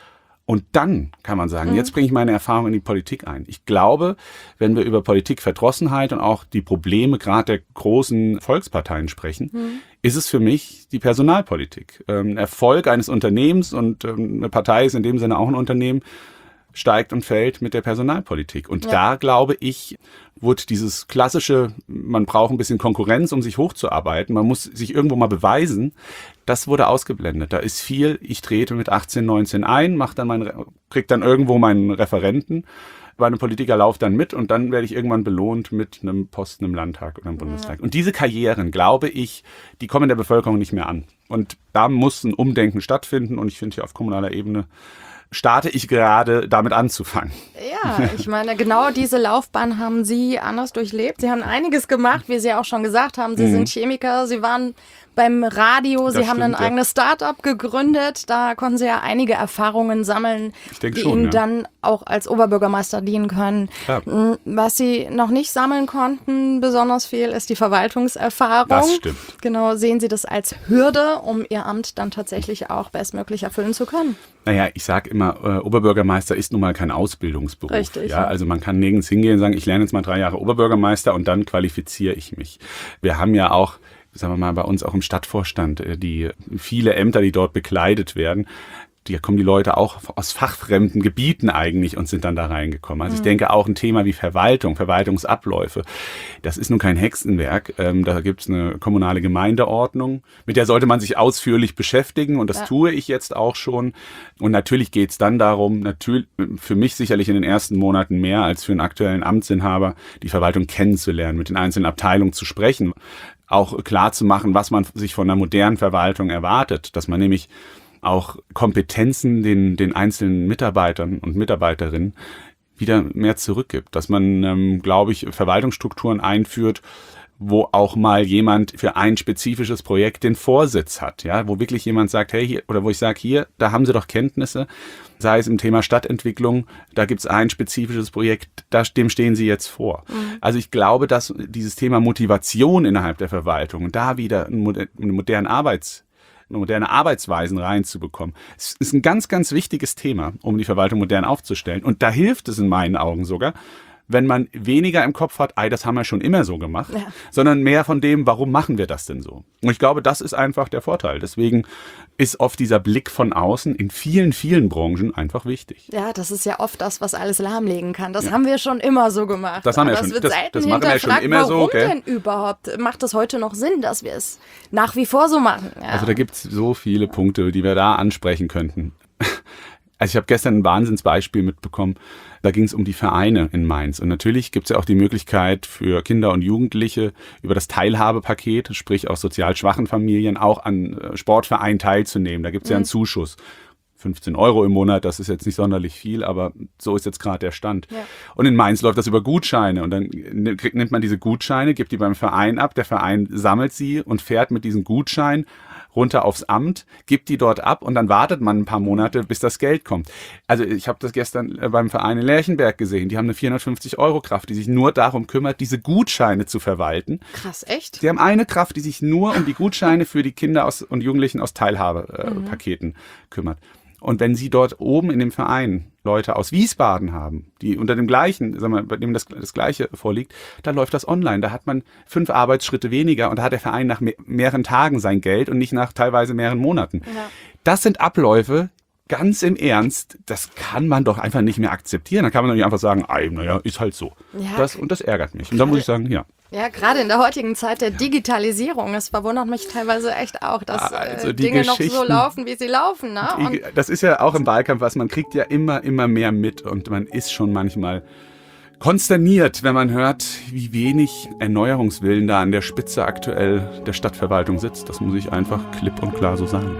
Und dann kann man sagen, jetzt bringe ich meine Erfahrung in die Politik ein. Ich glaube, wenn wir über Politikverdrossenheit und auch die Probleme gerade der großen Volksparteien sprechen, mhm. ist es für mich die Personalpolitik. Ähm, Erfolg eines Unternehmens, und ähm, eine Partei ist in dem Sinne auch ein Unternehmen, steigt und fällt mit der Personalpolitik. Und ja. da, glaube ich, wurde dieses klassische, man braucht ein bisschen Konkurrenz, um sich hochzuarbeiten, man muss sich irgendwo mal beweisen, das wurde ausgeblendet. Da ist viel, ich trete mit achtzehn, neunzehn ein, mach dann mein, krieg dann irgendwo meinen Referenten, bei einem Politiker laufe dann mit und dann werde ich irgendwann belohnt mit einem Posten im Landtag oder im Bundestag. Ja. Und diese Karrieren, glaube ich, die kommen der Bevölkerung nicht mehr an. Und da muss ein Umdenken stattfinden, und ich finde hier auf kommunaler Ebene starte ich gerade damit anzufangen. Ja, ich meine, genau diese Laufbahn haben Sie anders durchlebt. Sie haben einiges gemacht, wie Sie auch schon gesagt haben. Sie mhm. sind Chemiker, Sie waren beim Radio, Sie das haben stimmt, ein eigenes ja. Start-up gegründet. Da konnten Sie ja einige Erfahrungen sammeln, die schon, Ihnen ja. dann auch als Oberbürgermeister dienen können. Ja. Was Sie noch nicht sammeln konnten, besonders viel, ist die Verwaltungserfahrung. Das stimmt. Genau, sehen Sie das als Hürde, um Ihr Amt dann tatsächlich auch bestmöglich erfüllen zu können? Naja, ich sage immer, äh, Oberbürgermeister ist nun mal kein Ausbildungsberuf. Richtig. Ja? Also man kann nirgends hingehen und sagen, ich lerne jetzt mal drei Jahre Oberbürgermeister und dann qualifiziere ich mich. Wir haben ja auch, sagen wir mal, bei uns auch im Stadtvorstand, die viele Ämter, die dort bekleidet werden, da kommen die Leute auch aus fachfremden Gebieten eigentlich und sind dann da reingekommen. Also mhm. ich denke auch ein Thema wie Verwaltung, Verwaltungsabläufe, das ist nun kein Hexenwerk. Ähm, da gibt es eine kommunale Gemeindeordnung, mit der sollte man sich ausführlich beschäftigen, und das ja. tue ich jetzt auch schon. Und natürlich geht es dann darum, natürlich für mich sicherlich in den ersten Monaten mehr als für einen aktuellen Amtsinhaber, die Verwaltung kennenzulernen, mit den einzelnen Abteilungen zu sprechen, auch klar zu machen, was man sich von einer modernen Verwaltung erwartet, dass man nämlich auch Kompetenzen den, den einzelnen Mitarbeitern und Mitarbeiterinnen wieder mehr zurückgibt. Dass man, ähm, glaube ich, Verwaltungsstrukturen einführt, wo auch mal jemand für ein spezifisches Projekt den Vorsitz hat, ja, wo wirklich jemand sagt, hey, hier, oder wo ich sage, hier, da haben Sie doch Kenntnisse, sei es im Thema Stadtentwicklung, da gibt es ein spezifisches Projekt, da, dem stehen Sie jetzt vor. Mhm. Also ich glaube, dass dieses Thema Motivation innerhalb der Verwaltung und da wieder einen modernen Arbeits moderne Arbeitsweisen reinzubekommen. Es ist ein ganz, ganz wichtiges Thema, um die Verwaltung modern aufzustellen. Und da hilft es in meinen Augen sogar, wenn man weniger im Kopf hat, ei, das haben wir schon immer so gemacht, ja. sondern mehr von dem, warum machen wir das denn so? Und ich glaube, das ist einfach der Vorteil. Deswegen ist oft dieser Blick von außen in vielen, vielen Branchen einfach wichtig. Ja, das ist ja oft das, was alles lahmlegen kann. Das ja. haben wir schon immer so gemacht. Das haben wir das schon, wird das, selten das machen wir schon immer warum so. Warum denn überhaupt? Macht das heute noch Sinn, dass wir es nach wie vor so machen? Ja. Also da gibt es so viele Punkte, die wir da ansprechen könnten. Also ich habe gestern ein Wahnsinnsbeispiel mitbekommen. Da ging es um die Vereine in Mainz. Und natürlich gibt es ja auch die Möglichkeit für Kinder und Jugendliche über das Teilhabepaket, sprich aus sozial schwachen Familien, auch an Sportvereinen teilzunehmen. Da gibt es mhm. ja einen Zuschuss. fünfzehn Euro im Monat, das ist jetzt nicht sonderlich viel, aber so ist jetzt gerade der Stand. Ja. Und in Mainz läuft das über Gutscheine. Und dann nimmt man diese Gutscheine, gibt die beim Verein ab. Der Verein sammelt sie und fährt mit diesen Gutscheinen runter aufs Amt, gibt die dort ab und dann wartet man ein paar Monate, bis das Geld kommt. Also ich habe das gestern beim Verein in Lerchenberg gesehen. Die haben eine vierhundertfünfzig Euro Kraft, die sich nur darum kümmert, diese Gutscheine zu verwalten. Krass, echt? Sie haben eine Kraft, die sich nur um die Gutscheine für die Kinder aus und Jugendlichen aus Teilhabepaketen mhm. kümmert. Und wenn Sie dort oben in dem Verein Leute aus Wiesbaden haben, die unter dem gleichen, sagen wir, bei dem das, das Gleiche vorliegt, da läuft das online. Da hat man fünf Arbeitsschritte weniger und da hat der Verein nach me- mehreren Tagen sein Geld und nicht nach teilweise mehreren Monaten. Ja. Das sind Abläufe, ganz im Ernst, das kann man doch einfach nicht mehr akzeptieren. Da kann man doch nicht einfach sagen, naja, ist halt so. Ja. Das, und das ärgert mich. Und da muss ich sagen, ja. Ja, gerade in der heutigen Zeit der Digitalisierung, es verwundert mich teilweise echt auch, dass also Dinge noch so laufen, wie sie laufen. Ne? Die, das ist ja auch im Wahlkampf was, man kriegt ja immer, immer mehr mit und man ist schon manchmal konsterniert, wenn man hört, wie wenig Erneuerungswillen da an der Spitze aktuell der Stadtverwaltung sitzt. Das muss ich einfach klipp und klar so sagen.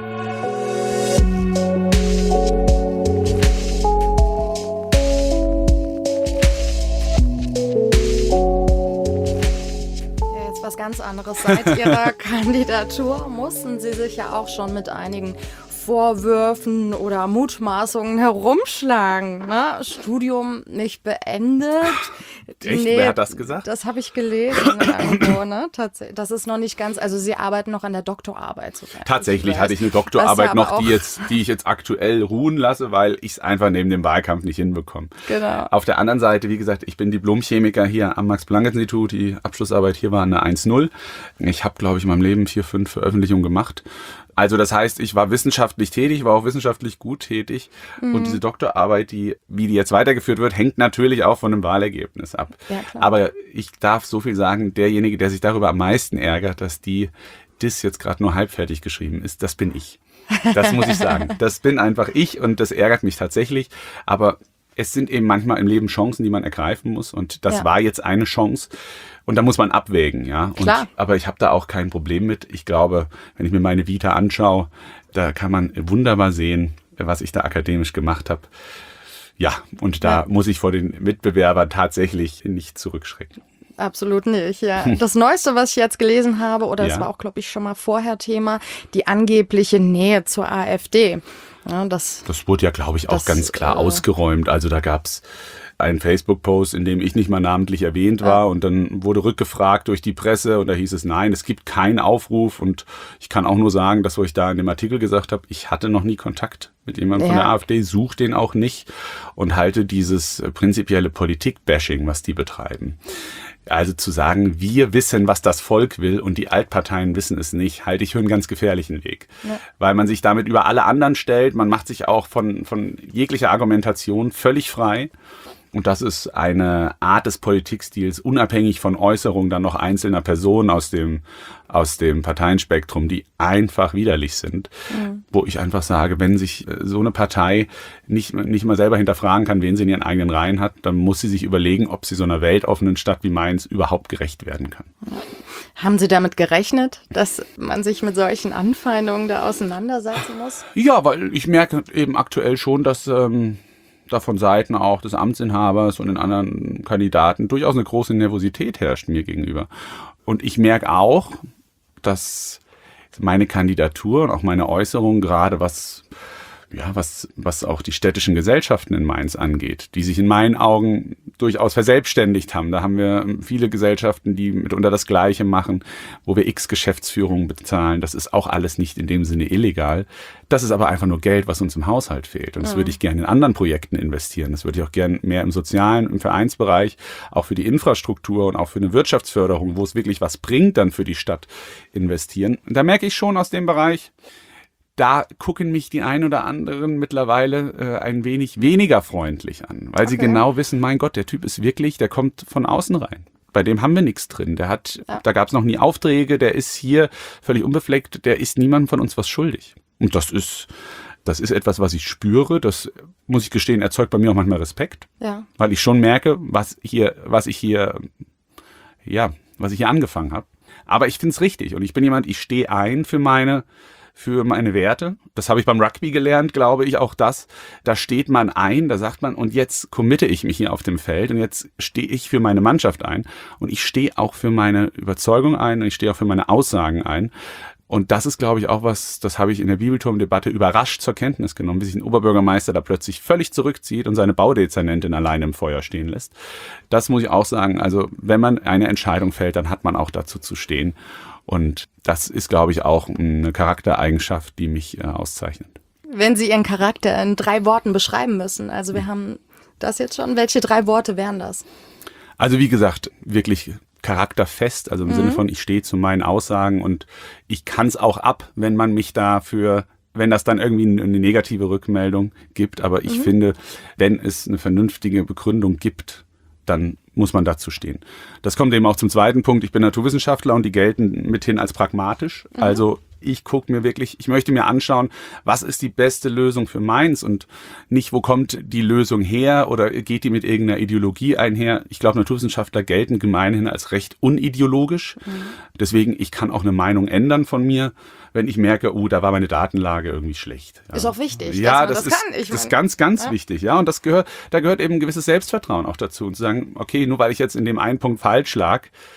Was ganz anderes. Seit Ihrer Kandidatur mussten Sie sich ja auch schon mit einigen Vorwürfen oder Mutmaßungen herumschlagen. Ne? Studium nicht beendet. Echt? Nee, Wer hat das gesagt? Das habe ich gelesen irgendwo, ne? Tatsächlich. Das ist noch nicht ganz, also Sie arbeiten noch an der Doktorarbeit. Sogar, Tatsächlich ich hatte ich eine Doktorarbeit ja noch, die, jetzt, die ich jetzt aktuell ruhen lasse, weil ich es einfach neben dem Wahlkampf nicht hinbekomme. Genau. Auf der anderen Seite, wie gesagt, ich bin Diplomchemiker hier am Max-Planck-Institut. Die Abschlussarbeit hier war eine eins null. Ich habe, glaube ich, in meinem Leben vier, fünf Veröffentlichungen gemacht. Also das heißt, ich war wissenschaftlich tätig, war auch wissenschaftlich gut tätig. Mhm. Und diese Doktorarbeit, die, wie die jetzt weitergeführt wird, hängt natürlich auch von dem Wahlergebnis ab. Ja, klar. Aber ich darf so viel sagen, derjenige, der sich darüber am meisten ärgert, dass die Dis jetzt gerade nur halbfertig geschrieben ist, das bin ich. Das muss ich sagen. Das bin einfach ich und das ärgert mich tatsächlich. Aber es sind eben manchmal im Leben Chancen, die man ergreifen muss. Und das ja. war jetzt eine Chance. Und da muss man abwägen, ja. Und, Klar. Aber ich habe da auch kein Problem mit. Ich glaube, wenn ich mir meine Vita anschaue, da kann man wunderbar sehen, was ich da akademisch gemacht habe. Ja, und da ja. muss ich vor den Mitbewerbern tatsächlich nicht zurückschrecken. Absolut nicht, ja. Das Neueste, was ich jetzt gelesen habe, oder es ja. war auch, glaube ich, schon mal vorher Thema, die angebliche Nähe zur AfD. Ja, das, das wurde ja, glaube ich, auch das, ganz klar äh, ausgeräumt. Also da gab's einen Facebook-Post, in dem ich nicht mal namentlich erwähnt war. Ja. Und dann wurde rückgefragt durch die Presse und da hieß es, nein, es gibt keinen Aufruf. Und ich kann auch nur sagen, das, was ich da in dem Artikel gesagt habe, ich hatte noch nie Kontakt mit jemandem ja. von der AfD, suche den auch nicht und halte dieses prinzipielle Politik-Bashing, was die betreiben. Also zu sagen, wir wissen, was das Volk will und die Altparteien wissen es nicht, halte ich für einen ganz gefährlichen Weg. Ja. Weil man sich damit über alle anderen stellt, man macht sich auch von, von jeglicher Argumentation völlig frei. Und das ist eine Art des Politikstils, unabhängig von Äußerungen dann noch einzelner Personen aus dem, aus dem Parteienspektrum, die einfach widerlich sind. Mhm. Wo ich einfach sage, wenn sich so eine Partei nicht, nicht mal selber hinterfragen kann, wen sie in ihren eigenen Reihen hat, dann muss sie sich überlegen, ob sie so einer weltoffenen Stadt wie Mainz überhaupt gerecht werden kann. Haben Sie damit gerechnet, dass man sich mit solchen Anfeindungen da auseinandersetzen muss? Ja, weil ich merke eben aktuell schon, dass ähm, da von Seiten auch des Amtsinhabers und den anderen Kandidaten durchaus eine große Nervosität herrscht mir gegenüber. Und ich merke auch, dass meine Kandidatur und auch meine Äußerungen, gerade was, ja, was, was auch die städtischen Gesellschaften in Mainz angeht, die sich in meinen Augen durchaus verselbstständigt haben. Da haben wir viele Gesellschaften, die mitunter das Gleiche machen, wo wir x Geschäftsführungen bezahlen. Das ist auch alles nicht in dem Sinne illegal. Das ist aber einfach nur Geld, was uns im Haushalt fehlt. Und das mhm. würde ich gerne in anderen Projekten investieren. Das würde ich auch gerne mehr im sozialen, im Vereinsbereich, auch für die Infrastruktur und auch für eine Wirtschaftsförderung, wo es wirklich was bringt, dann für die Stadt investieren. Und da merke ich schon aus dem Bereich, da gucken mich die ein oder anderen mittlerweile äh, ein wenig weniger freundlich an, weil okay. sie genau wissen, mein Gott, der Typ ist wirklich, der kommt von außen rein. Bei dem haben wir nichts drin. Der hat, ja. da gab es noch nie Aufträge, der ist hier völlig unbefleckt, der ist niemandem von uns was schuldig. Und das ist, das ist etwas, was ich spüre. Das muss ich gestehen, erzeugt bei mir auch manchmal Respekt, ja. weil ich schon merke, was hier, was ich hier, ja, was ich hier angefangen habe. Aber ich finde es richtig und ich bin jemand, ich stehe ein für meine für meine Werte. Das habe ich beim Rugby gelernt, glaube ich, auch das. Da steht man ein, da sagt man, und jetzt committe ich mich hier auf dem Feld und jetzt stehe ich für meine Mannschaft ein und ich stehe auch für meine Überzeugung ein und ich stehe auch für meine Aussagen ein. Und das ist, glaube ich, auch was, das habe ich in der Bibelturmdebatte überrascht zur Kenntnis genommen, wie sich ein Oberbürgermeister da plötzlich völlig zurückzieht und seine Baudezernentin alleine im Feuer stehen lässt. Das muss ich auch sagen. Also wenn man eine Entscheidung fällt, dann hat man auch dazu zu stehen. Und das ist, glaube ich, auch eine Charaktereigenschaft, die mich äh, auszeichnet. Wenn Sie Ihren Charakter in drei Worten beschreiben müssen, also wir haben das jetzt schon, welche drei Worte wären das? Also wie gesagt, wirklich charakterfest, also im mhm. Sinne von, ich stehe zu meinen Aussagen und ich kann es auch ab, wenn man mich dafür, wenn das dann irgendwie eine negative Rückmeldung gibt. Aber ich mhm. finde, wenn es eine vernünftige Begründung gibt, dann muss man dazu stehen. Das kommt eben auch zum zweiten Punkt. Ich bin Naturwissenschaftler und die gelten mithin als pragmatisch. Mhm. Also ich gucke mir wirklich, ich möchte mir anschauen, was ist die beste Lösung für Mainz und nicht, wo kommt die Lösung her oder geht die mit irgendeiner Ideologie einher. Ich glaube, Naturwissenschaftler gelten gemeinhin als recht unideologisch. Mhm. Deswegen, ich kann auch eine Meinung ändern von mir, wenn ich merke, oh, da war meine Datenlage irgendwie schlecht. Ja. Ist auch wichtig, ja, dass man das, das kann. Ich ist, das ist mein, ganz, ganz ja. wichtig. Ja, und das gehört, da gehört eben ein gewisses Selbstvertrauen auch dazu und zu sagen, okay, nur weil ich jetzt in dem einen Punkt falsch lag,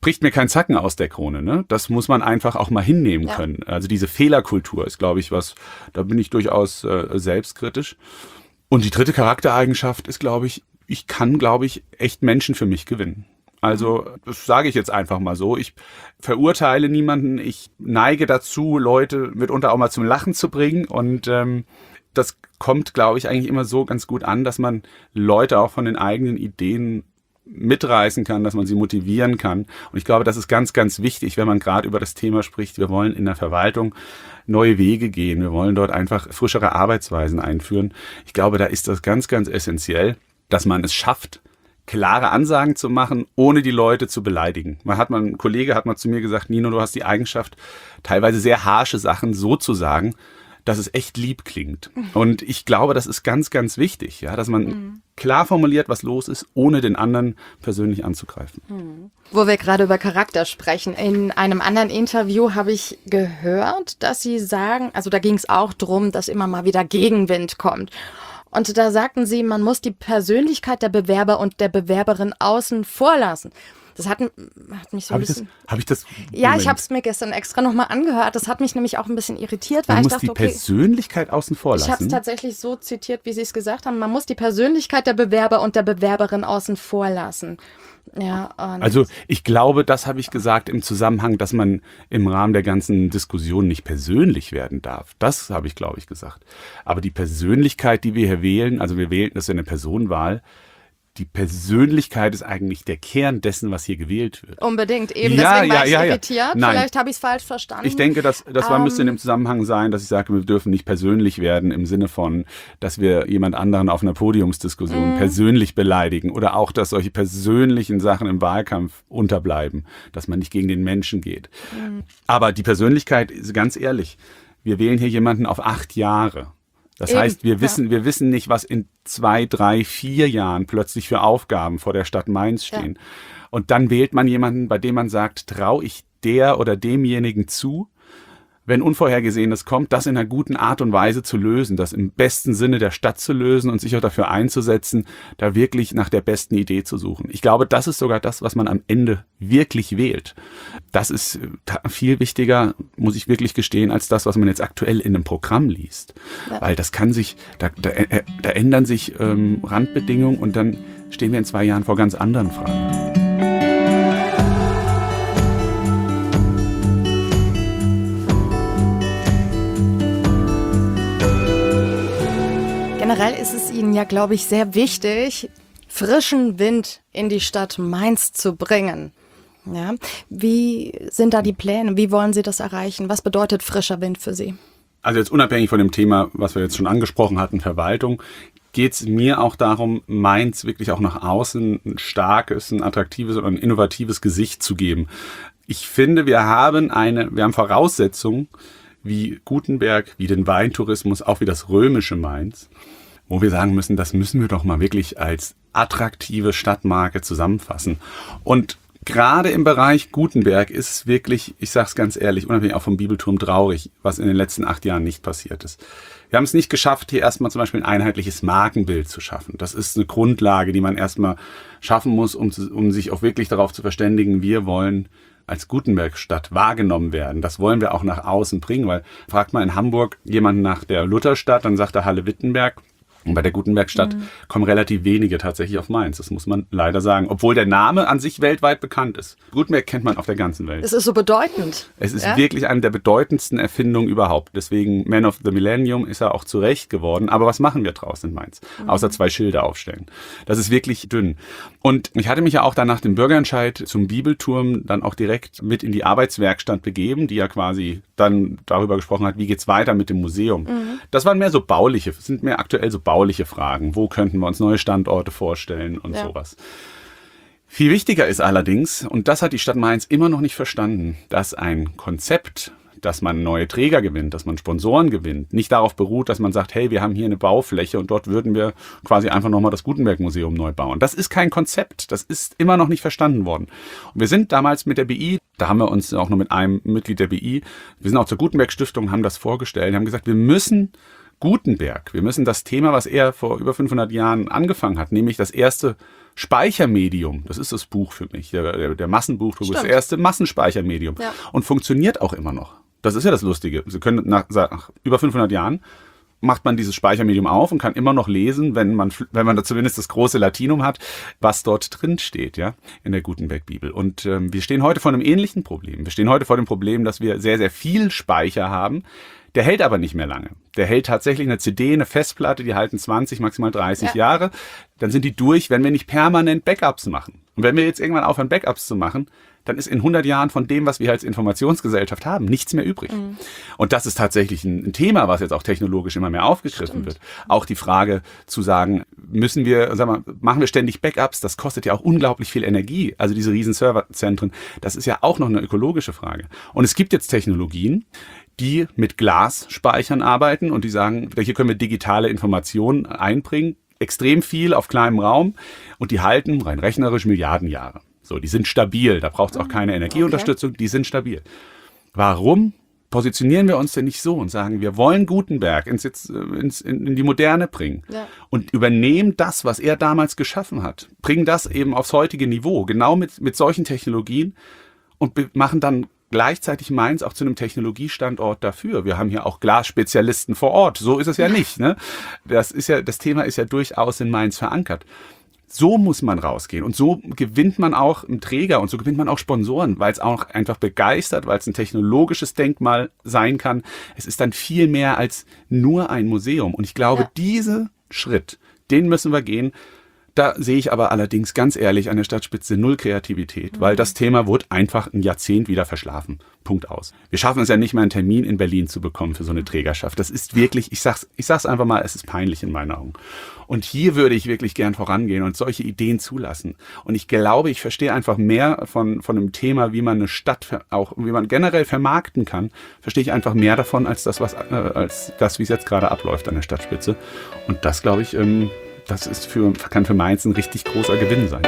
bricht mir kein Zacken aus der Krone. Ne? Das muss man einfach auch mal hinnehmen ja. können. Also diese Fehlerkultur ist, glaube ich, was, da bin ich durchaus äh, selbstkritisch. Und die dritte Charaktereigenschaft ist, glaube ich, ich kann, glaube ich, echt Menschen für mich gewinnen. Also das sage ich jetzt einfach mal so. Ich verurteile niemanden. Ich neige dazu, Leute mitunter auch mal zum Lachen zu bringen. Und ähm, das kommt, glaube ich, eigentlich immer so ganz gut an, dass man Leute auch von den eigenen Ideen mitreißen kann, dass man sie motivieren kann. Und ich glaube, das ist ganz, ganz wichtig, wenn man gerade über das Thema spricht. Wir wollen in der Verwaltung neue Wege gehen. Wir wollen dort einfach frischere Arbeitsweisen einführen. Ich glaube, da ist das ganz, ganz essentiell, dass man es schafft, klare Ansagen zu machen, ohne die Leute zu beleidigen. Man hat mal, ein Kollege hat mal zu mir gesagt, Nino, du hast die Eigenschaft, teilweise sehr harsche Sachen so zu sagen, dass es echt lieb klingt. Und ich glaube, das ist ganz, ganz wichtig, ja, dass man mhm. klar formuliert, was los ist, ohne den anderen persönlich anzugreifen. Mhm. Wo wir gerade über Charakter sprechen. In einem anderen Interview habe ich gehört, dass Sie sagen, also da ging es auch drum, dass immer mal wieder Gegenwind kommt. Und da sagten Sie, man muss die Persönlichkeit der Bewerber und der Bewerberin außen vor lassen. Das hat, hat mich so ein hab bisschen... Habe ich das... Ja, Moment. ich habe es mir gestern extra nochmal angehört. Das hat mich nämlich auch ein bisschen irritiert, weil man ich muss dachte, die okay... Persönlichkeit außen vor lassen? Ich habe es tatsächlich so zitiert, wie Sie es gesagt haben. Man muss die Persönlichkeit der Bewerber und der Bewerberin außen vor lassen. Ja, also ich glaube, das habe ich gesagt im Zusammenhang, dass man im Rahmen der ganzen Diskussion nicht persönlich werden darf. Das habe ich, glaube ich, gesagt. Aber die Persönlichkeit, die wir hier wählen, also wir wählen, das ist ja eine Personenwahl, die Persönlichkeit ist eigentlich der Kern dessen, was hier gewählt wird. Unbedingt, eben. Ja, deswegen ja, war ich ja, ja. irritiert. Nein. Vielleicht habe ich es falsch verstanden. Ich denke, dass das um, müsste in dem Zusammenhang sein, dass ich sage, wir dürfen nicht persönlich werden im Sinne von, dass wir jemand anderen auf einer Podiumsdiskussion mm. persönlich beleidigen oder auch, dass solche persönlichen Sachen im Wahlkampf unterbleiben, dass man nicht gegen den Menschen geht. Mm. Aber die Persönlichkeit ist ganz ehrlich, wir wählen hier jemanden auf acht Jahre. Das Eben, heißt, wir wissen, ja. wir wissen nicht, was in zwei, drei, vier Jahren plötzlich für Aufgaben vor der Stadt Mainz stehen. Ja. Und dann wählt man jemanden, bei dem man sagt, traue ich der oder demjenigen zu, wenn Unvorhergesehenes kommt, das in einer guten Art und Weise zu lösen, das im besten Sinne der Stadt zu lösen und sich auch dafür einzusetzen, da wirklich nach der besten Idee zu suchen. Ich glaube, das ist sogar das, was man am Ende wirklich wählt. Das ist viel wichtiger, muss ich wirklich gestehen, als das, was man jetzt aktuell in einem Programm liest. Ja. Weil das kann sich, da, da, da ändern sich ähm, Randbedingungen und dann stehen wir in zwei Jahren vor ganz anderen Fragen. Generell ist es Ihnen ja, glaube ich, sehr wichtig, frischen Wind in die Stadt Mainz zu bringen. Ja, wie sind da die Pläne? Wie wollen Sie das erreichen? Was bedeutet frischer Wind für Sie? Also jetzt unabhängig von dem Thema, was wir jetzt schon angesprochen hatten, Verwaltung, geht es mir auch darum, Mainz wirklich auch nach außen ein starkes, ein attraktives und ein innovatives Gesicht zu geben. Ich finde, wir haben eine, wir haben Voraussetzungen, wie Gutenberg, wie den Weintourismus, auch wie das römische Mainz, wo wir sagen müssen, das müssen wir doch mal wirklich als attraktive Stadtmarke zusammenfassen. Und gerade im Bereich Gutenberg ist es wirklich, ich sage es ganz ehrlich, unabhängig auch vom Bibelturm, traurig, was in den letzten acht Jahren nicht passiert ist. Wir haben es nicht geschafft, hier erstmal zum Beispiel ein einheitliches Markenbild zu schaffen. Das ist eine Grundlage, die man erstmal schaffen muss, um, um sich auch wirklich darauf zu verständigen, wir wollen als Gutenbergstadt wahrgenommen werden. Das wollen wir auch nach außen bringen, weil fragt mal in Hamburg jemanden nach der Lutherstadt, dann sagt er Halle-Wittenberg. Und bei der Gutenbergstadt mhm. kommen relativ wenige tatsächlich auf Mainz. Das muss man leider sagen. Obwohl der Name an sich weltweit bekannt ist. Gutenberg kennt man auf der ganzen Welt. Es ist so bedeutend. Es ist ja? wirklich eine der bedeutendsten Erfindungen überhaupt. Deswegen Man of the Millennium ist er auch zurecht geworden. Aber was machen wir draus in Mainz? Mhm. Außer zwei Schilder aufstellen. Das ist wirklich dünn. Und ich hatte mich ja auch dann nach dem Bürgerentscheid zum Bibelturm dann auch direkt mit in die Arbeitswerkstatt begeben, die ja quasi dann darüber gesprochen hat, wie geht's weiter mit dem Museum. Mhm. Das waren mehr so bauliche, sind mehr aktuell so bauliche Fragen. Wo könnten wir uns neue Standorte vorstellen und ja. sowas. Viel wichtiger ist allerdings, und das hat die Stadt Mainz immer noch nicht verstanden, dass ein Konzept, dass man neue Träger gewinnt, dass man Sponsoren gewinnt, nicht darauf beruht, dass man sagt, hey, wir haben hier eine Baufläche und dort würden wir quasi einfach nochmal das Gutenberg-Museum neu bauen. Das ist kein Konzept, das ist immer noch nicht verstanden worden. Und wir sind damals mit der B I, da haben wir uns auch nur mit einem Mitglied der B I, wir sind auch zur Gutenberg-Stiftung, haben das vorgestellt, haben gesagt, wir müssen Gutenberg. Wir müssen das Thema, was er vor über fünfhundert Jahren angefangen hat, nämlich das erste Speichermedium, das ist das Buch für mich, der, der, der Massenbuchdruck ist das erste Massenspeichermedium ja. und funktioniert auch immer noch. Das ist ja das Lustige. Sie können nach, nach über fünfhundert Jahren macht man dieses Speichermedium auf und kann immer noch lesen, wenn man, wenn man da zumindest das große Latinum hat, was dort drin steht, ja, in der Gutenberg-Bibel. Und ähm, wir stehen heute vor einem ähnlichen Problem. Wir stehen heute vor dem Problem, dass wir sehr, sehr viel Speicher haben. Der hält aber nicht mehr lange. Der hält tatsächlich eine C D, eine Festplatte, die halten zwanzig, maximal dreißig ja. Jahre. Dann sind die durch, wenn wir nicht permanent Backups machen. Und wenn wir jetzt irgendwann aufhören, Backups zu machen, dann ist in hundert Jahren von dem, was wir als Informationsgesellschaft haben, nichts mehr übrig. Mhm. Und das ist tatsächlich ein, ein Thema, was jetzt auch technologisch immer mehr aufgegriffen Stimmt. wird. Auch die Frage zu sagen, müssen wir, sagen wir, machen wir ständig Backups? Das kostet ja auch unglaublich viel Energie. Also diese riesen Serverzentren, das ist ja auch noch eine ökologische Frage. Und es gibt jetzt Technologien, die mit Glasspeichern arbeiten und die sagen, hier können wir digitale Informationen einbringen, extrem viel auf kleinem Raum und die halten rein rechnerisch Milliarden Jahre. So, die sind stabil, da braucht es auch keine Energieunterstützung, okay. die sind stabil. Warum positionieren wir uns denn nicht so und sagen, wir wollen Gutenberg ins, ins, in die Moderne bringen ja. und übernehmen das, was er damals geschaffen hat, bringen das eben aufs heutige Niveau, genau mit, mit solchen Technologien und machen dann gleichzeitig Mainz auch zu einem Technologiestandort dafür. Wir haben hier auch Glasspezialisten vor Ort. So ist es ja nicht. Ne? Das ist ja, das Thema ist ja durchaus in Mainz verankert. So muss man rausgehen und so gewinnt man auch einen Träger und so gewinnt man auch Sponsoren, weil es auch einfach begeistert, weil es ein technologisches Denkmal sein kann. Es ist dann viel mehr als nur ein Museum und ich glaube, ja. diesen Schritt, den müssen wir gehen. Da sehe ich aber allerdings ganz ehrlich an der Stadtspitze null Kreativität, mhm. weil das Thema wurde einfach ein Jahrzehnt wieder verschlafen. Punkt aus. Wir schaffen es ja nicht mal, einen Termin in Berlin zu bekommen für so eine Trägerschaft. Das ist wirklich, ich sag's, ich sag's einfach mal, es ist peinlich in meinen Augen. Und hier würde ich wirklich gern vorangehen und solche Ideen zulassen. Und ich glaube, ich verstehe einfach mehr von, von einem Thema, wie man eine Stadt auch, wie man generell vermarkten kann, verstehe ich einfach mehr davon als das, was, äh, als das, wie es jetzt gerade abläuft an der Stadtspitze. Und das, glaube ich, ähm, das ist für, kann für Mainz ein richtig großer Gewinn sein.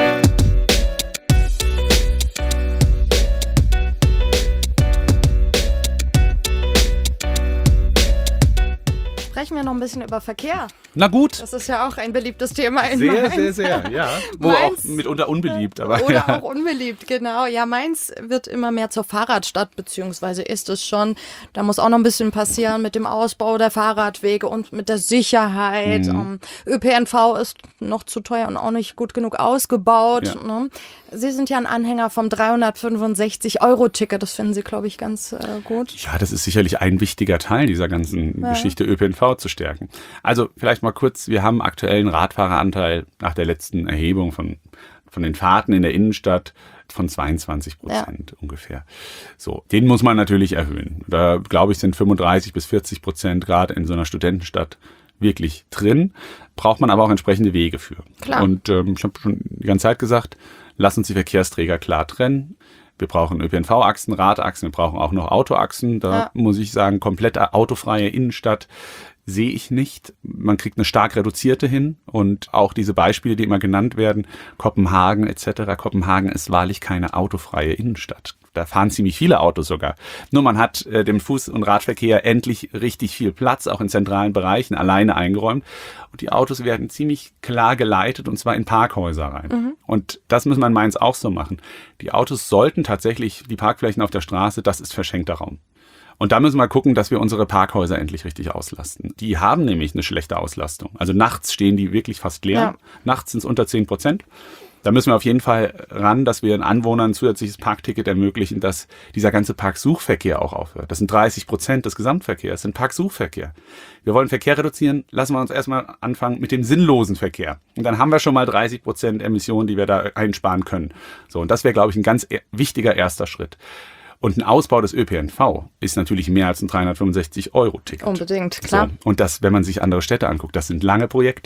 Sprechen wir noch ein bisschen über Verkehr. Na gut. Das ist ja auch ein beliebtes Thema in sehr, Mainz. Sehr, sehr, sehr, ja. Wo Mainz, auch mitunter unbeliebt. Aber, oder ja. auch unbeliebt, genau. Ja, Mainz wird immer mehr zur Fahrradstadt, beziehungsweise ist es schon. Da muss auch noch ein bisschen passieren mit dem Ausbau der Fahrradwege und mit der Sicherheit. Mhm. Um, Ö P N V ist noch zu teuer und auch nicht gut genug ausgebaut. Ja. Ne? Sie sind ja ein Anhänger vom dreihundertfünfundsechzig Euro Ticket. Das finden Sie, glaube ich, ganz äh, gut. Ja, das ist sicherlich ein wichtiger Teil dieser ganzen ja. Geschichte, Ö P N V zu stärken. Also vielleicht mal kurz, wir haben aktuell einen Radfahreranteil nach der letzten Erhebung von, von den Fahrten in der Innenstadt von zweiundzwanzig Prozent ja. ungefähr. So, den muss man natürlich erhöhen. Da, glaube ich, sind fünfunddreißig bis vierzig Prozent gerade in so einer Studentenstadt wirklich drin. Braucht man aber auch entsprechende Wege für. Klar. Und ähm, ich habe schon die ganze Zeit gesagt, lass uns die Verkehrsträger klar trennen. Wir brauchen Ö P N V-Achsen, Radachsen, wir brauchen auch noch Autoachsen. Da ja. muss ich sagen, komplett autofreie Innenstadt sehe ich nicht. Man kriegt eine stark reduzierte hin und auch diese Beispiele, die immer genannt werden, Kopenhagen et cetera. Kopenhagen ist wahrlich keine autofreie Innenstadt. Da fahren ziemlich viele Autos sogar. Nur man hat äh, dem Fuß- und Radverkehr endlich richtig viel Platz, auch in zentralen Bereichen, alleine eingeräumt. Und die Autos werden ziemlich klar geleitet und zwar in Parkhäuser rein. Mhm. Und das müssen wir in Mainz auch so machen. Die Autos sollten tatsächlich, die Parkflächen auf der Straße, das ist verschenkter Raum. Und da müssen wir gucken, dass wir unsere Parkhäuser endlich richtig auslasten. Die haben nämlich eine schlechte Auslastung. Also nachts stehen die wirklich fast leer. Ja. Nachts sind es unter zehn Prozent. Da müssen wir auf jeden Fall ran, dass wir den Anwohnern ein zusätzliches Parkticket ermöglichen, dass dieser ganze Parksuchverkehr auch aufhört. Das sind dreißig Prozent des Gesamtverkehrs, das sind Parksuchverkehr. Wir wollen Verkehr reduzieren, lassen wir uns erstmal anfangen mit dem sinnlosen Verkehr. Und dann haben wir schon mal dreißig Prozent Emissionen, die wir da einsparen können. So, und das wäre, glaube ich, ein ganz wichtiger erster Schritt. Und ein Ausbau des Ö P N V ist natürlich mehr als ein dreihundertfünfundsechzig Euro Ticket. Unbedingt, klar. So, und das, wenn man sich andere Städte anguckt, das sind lange Projekte.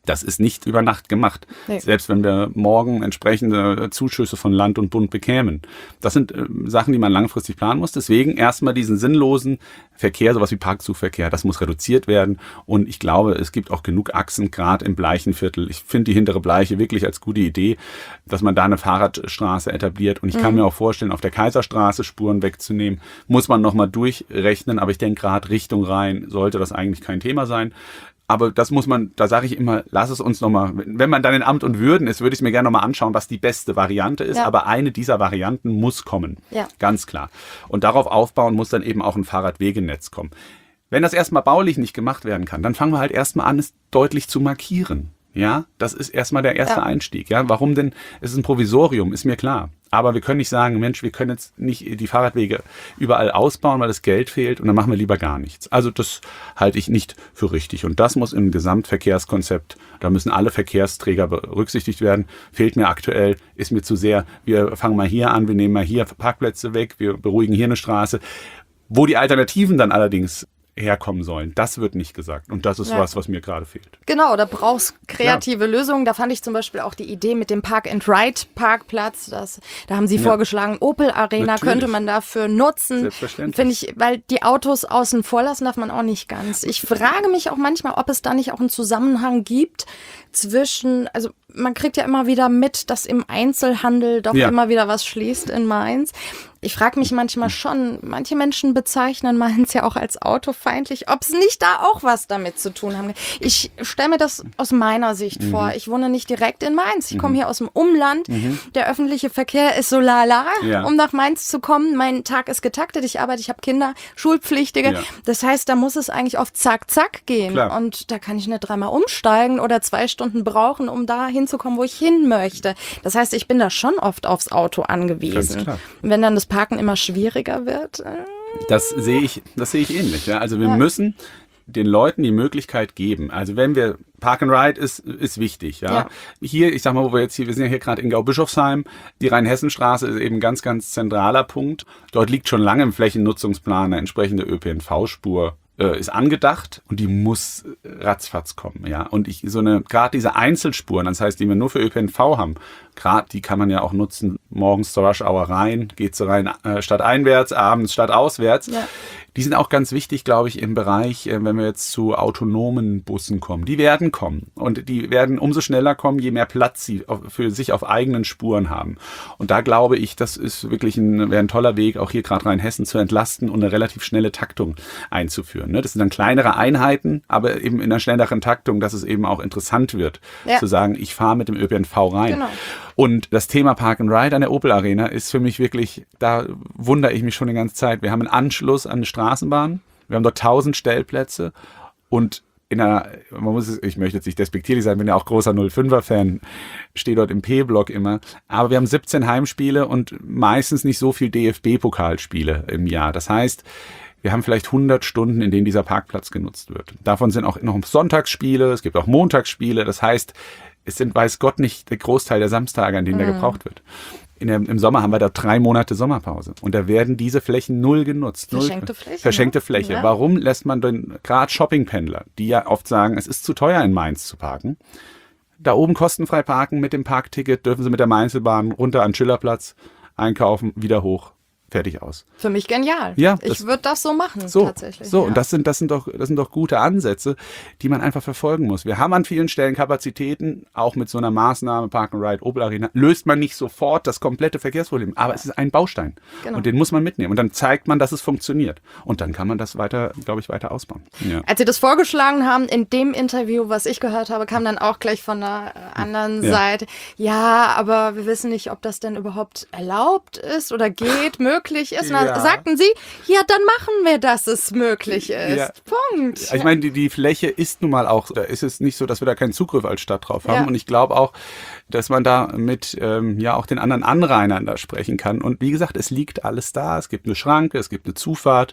Das ist nicht über Nacht gemacht. Nee. Selbst wenn wir morgen entsprechende Zuschüsse von Land und Bund bekämen. Das sind äh, Sachen, die man langfristig planen muss. Deswegen erstmal diesen sinnlosen Verkehr, sowas wie Parkzugverkehr, das muss reduziert werden. Und ich glaube, es gibt auch genug Achsen, gerade im Bleichenviertel. Ich finde die hintere Bleiche wirklich als gute Idee, dass man da eine Fahrradstraße etabliert. Und ich mhm. kann mir auch vorstellen, auf der Kaiserstraße Spuren wegzunehmen, muss man nochmal durchrechnen. Aber ich denke, gerade Richtung Rhein sollte das eigentlich kein Thema sein. Aber das muss man, da sage ich immer, lass es uns nochmal, wenn man dann in Amt und Würden ist, würde ich es mir gerne nochmal anschauen, was die beste Variante ist. Ja. Aber eine dieser Varianten muss kommen. Ja. Ganz klar. Und darauf aufbauen muss dann eben auch ein Fahrradwegenetz kommen. Wenn das erstmal baulich nicht gemacht werden kann, dann fangen wir halt erstmal an, es deutlich zu markieren. Ja, das ist erstmal der erste ja. Einstieg. Ja, warum denn? Es ist ein Provisorium, ist mir klar. Aber wir können nicht sagen, Mensch, wir können jetzt nicht die Fahrradwege überall ausbauen, weil das Geld fehlt und dann machen wir lieber gar nichts. Also das halte ich nicht für richtig. Und das muss im Gesamtverkehrskonzept, da müssen alle Verkehrsträger berücksichtigt werden. Fehlt mir aktuell, ist mir zu sehr, wir fangen mal hier an, wir nehmen mal hier Parkplätze weg, wir beruhigen hier eine Straße. Wo die Alternativen dann allerdings herkommen sollen. Das wird nicht gesagt. Und das ist ja. was, was mir gerade fehlt. Genau, da brauchst kreative ja. Lösungen. Da fand ich zum Beispiel auch die Idee mit dem Park-and-Ride-Parkplatz. Das, da haben sie ja. vorgeschlagen, Opel Arena Natürlich. könnte man dafür nutzen. Selbstverständlich. Finde ich, weil die Autos außen vor lassen darf man auch nicht ganz. Ich frage mich auch manchmal, ob es da nicht auch einen Zusammenhang gibt zwischen, also man kriegt ja immer wieder mit, dass im Einzelhandel doch ja. immer wieder was schließt in Mainz. Ich frage mich manchmal schon, manche Menschen bezeichnen Mainz ja auch als autofeindlich, ob es nicht da auch was damit zu tun haben. Ich stelle mir das aus meiner Sicht mhm. vor. Ich wohne nicht direkt in Mainz. Ich komme hier aus dem Umland. Mhm. Der öffentliche Verkehr ist so lala, ja. um nach Mainz zu kommen. Mein Tag ist getaktet. Ich arbeite, ich habe Kinder, Schulpflichtige. Ja. Das heißt, da muss es eigentlich auf Zack, Zack gehen. Klar. Und da kann ich nicht dreimal umsteigen oder zwei Stunden brauchen, um da hinzukommen, wo ich hin möchte. Das heißt, ich bin da schon oft aufs Auto angewiesen. Wenn dann das Parken immer schwieriger wird. Äh Das sehe ich, das sehe ich ähnlich. Ja? Also wir ja. müssen den Leuten die Möglichkeit geben. Also wenn wir Park and Ride ist ist wichtig. Ja? ja. Hier, ich sag mal, wo wir jetzt hier, wir sind ja hier gerade in Gau-Bischofsheim. Die Rheinhessenstraße ist eben ein ganz, ganz zentraler Punkt. Dort liegt schon lange im Flächennutzungsplan eine entsprechende Ö P N V-Spur. Ist angedacht und die muss ratzfatz kommen, ja. Und ich so eine, gerade diese Einzelspuren, das heißt, die wir nur für Ö P N V haben, gerade die kann man ja auch nutzen, morgens zur Rush Hour rein, geht so rein äh, stadteinwärts, abends stadtauswärts. Ja. Die sind auch ganz wichtig, glaube ich, im Bereich, äh, wenn wir jetzt zu autonomen Bussen kommen. Die werden kommen und die werden umso schneller kommen, je mehr Platz sie auf, für sich auf eigenen Spuren haben. Und da glaube ich, das ist wirklich ein, wäre ein toller Weg, auch hier gerade Rheinhessen zu entlasten und eine relativ schnelle Taktung einzuführen. Ne? Das sind dann kleinere Einheiten, aber eben in einer schnelleren Taktung, dass es eben auch interessant wird, ja. zu sagen, ich fahre mit dem Ö P N V rein. Genau. Und das Thema Park and Ride an der Opel Arena ist für mich wirklich, da wundere ich mich schon die ganze Zeit. Wir haben einen Anschluss an eine Straßenbahn, wir haben dort tausend Stellplätze und in einer, man muss es, ich möchte jetzt nicht despektierlich sein, bin ja auch großer null fünfer Fan, stehe dort im P-Block immer, aber wir haben siebzehn Heimspiele und meistens nicht so viel D F B-Pokalspiele im Jahr. Das heißt, wir haben vielleicht hundert Stunden, in denen dieser Parkplatz genutzt wird. Davon sind auch noch Sonntagsspiele, es gibt auch Montagsspiele, das heißt, es sind, weiß Gott, nicht der Großteil der Samstage, an denen mhm. der gebraucht wird. In der, Im Sommer haben wir da drei Monate Sommerpause. Und da werden diese Flächen null genutzt. Verschenkte Fläche. Verschenkte Fläche. Ja. Warum lässt man denn gerade Shoppingpendler, die ja oft sagen, es ist zu teuer in Mainz zu parken, da oben kostenfrei parken mit dem Parkticket, dürfen sie mit der Mainzelbahn runter an den Schillerplatz, einkaufen, wieder hoch. Fertig aus. Für mich genial. Ja, ich würde das so machen, so, tatsächlich. So, ja. und das sind, das sind doch, das sind doch gute Ansätze, die man einfach verfolgen muss. Wir haben an vielen Stellen Kapazitäten, auch mit so einer Maßnahme, Park and Ride, Opel Arena, löst man nicht sofort das komplette Verkehrsproblem, aber es ist ein Baustein. Genau. Und den muss man mitnehmen. Und dann zeigt man, dass es funktioniert. Und dann kann man das weiter, glaube ich, weiter ausbauen. Ja. Als Sie das vorgeschlagen haben, in dem Interview, was ich gehört habe, kam dann auch gleich von der anderen ja. Seite, ja, aber wir wissen nicht, ob das denn überhaupt erlaubt ist oder geht, möglich ist. Und dann ja. sagten sie, ja, dann machen wir, dass es möglich ist. Ja. Punkt. Ich meine, die, die Fläche ist nun mal auch, da ist es nicht so, dass wir da keinen Zugriff als Stadt drauf haben. Ja. Und ich glaube auch, dass man da mit ähm, ja auch den anderen Anrainern da sprechen kann. Und wie gesagt, es liegt alles da. Es gibt eine Schranke, es gibt eine Zufahrt.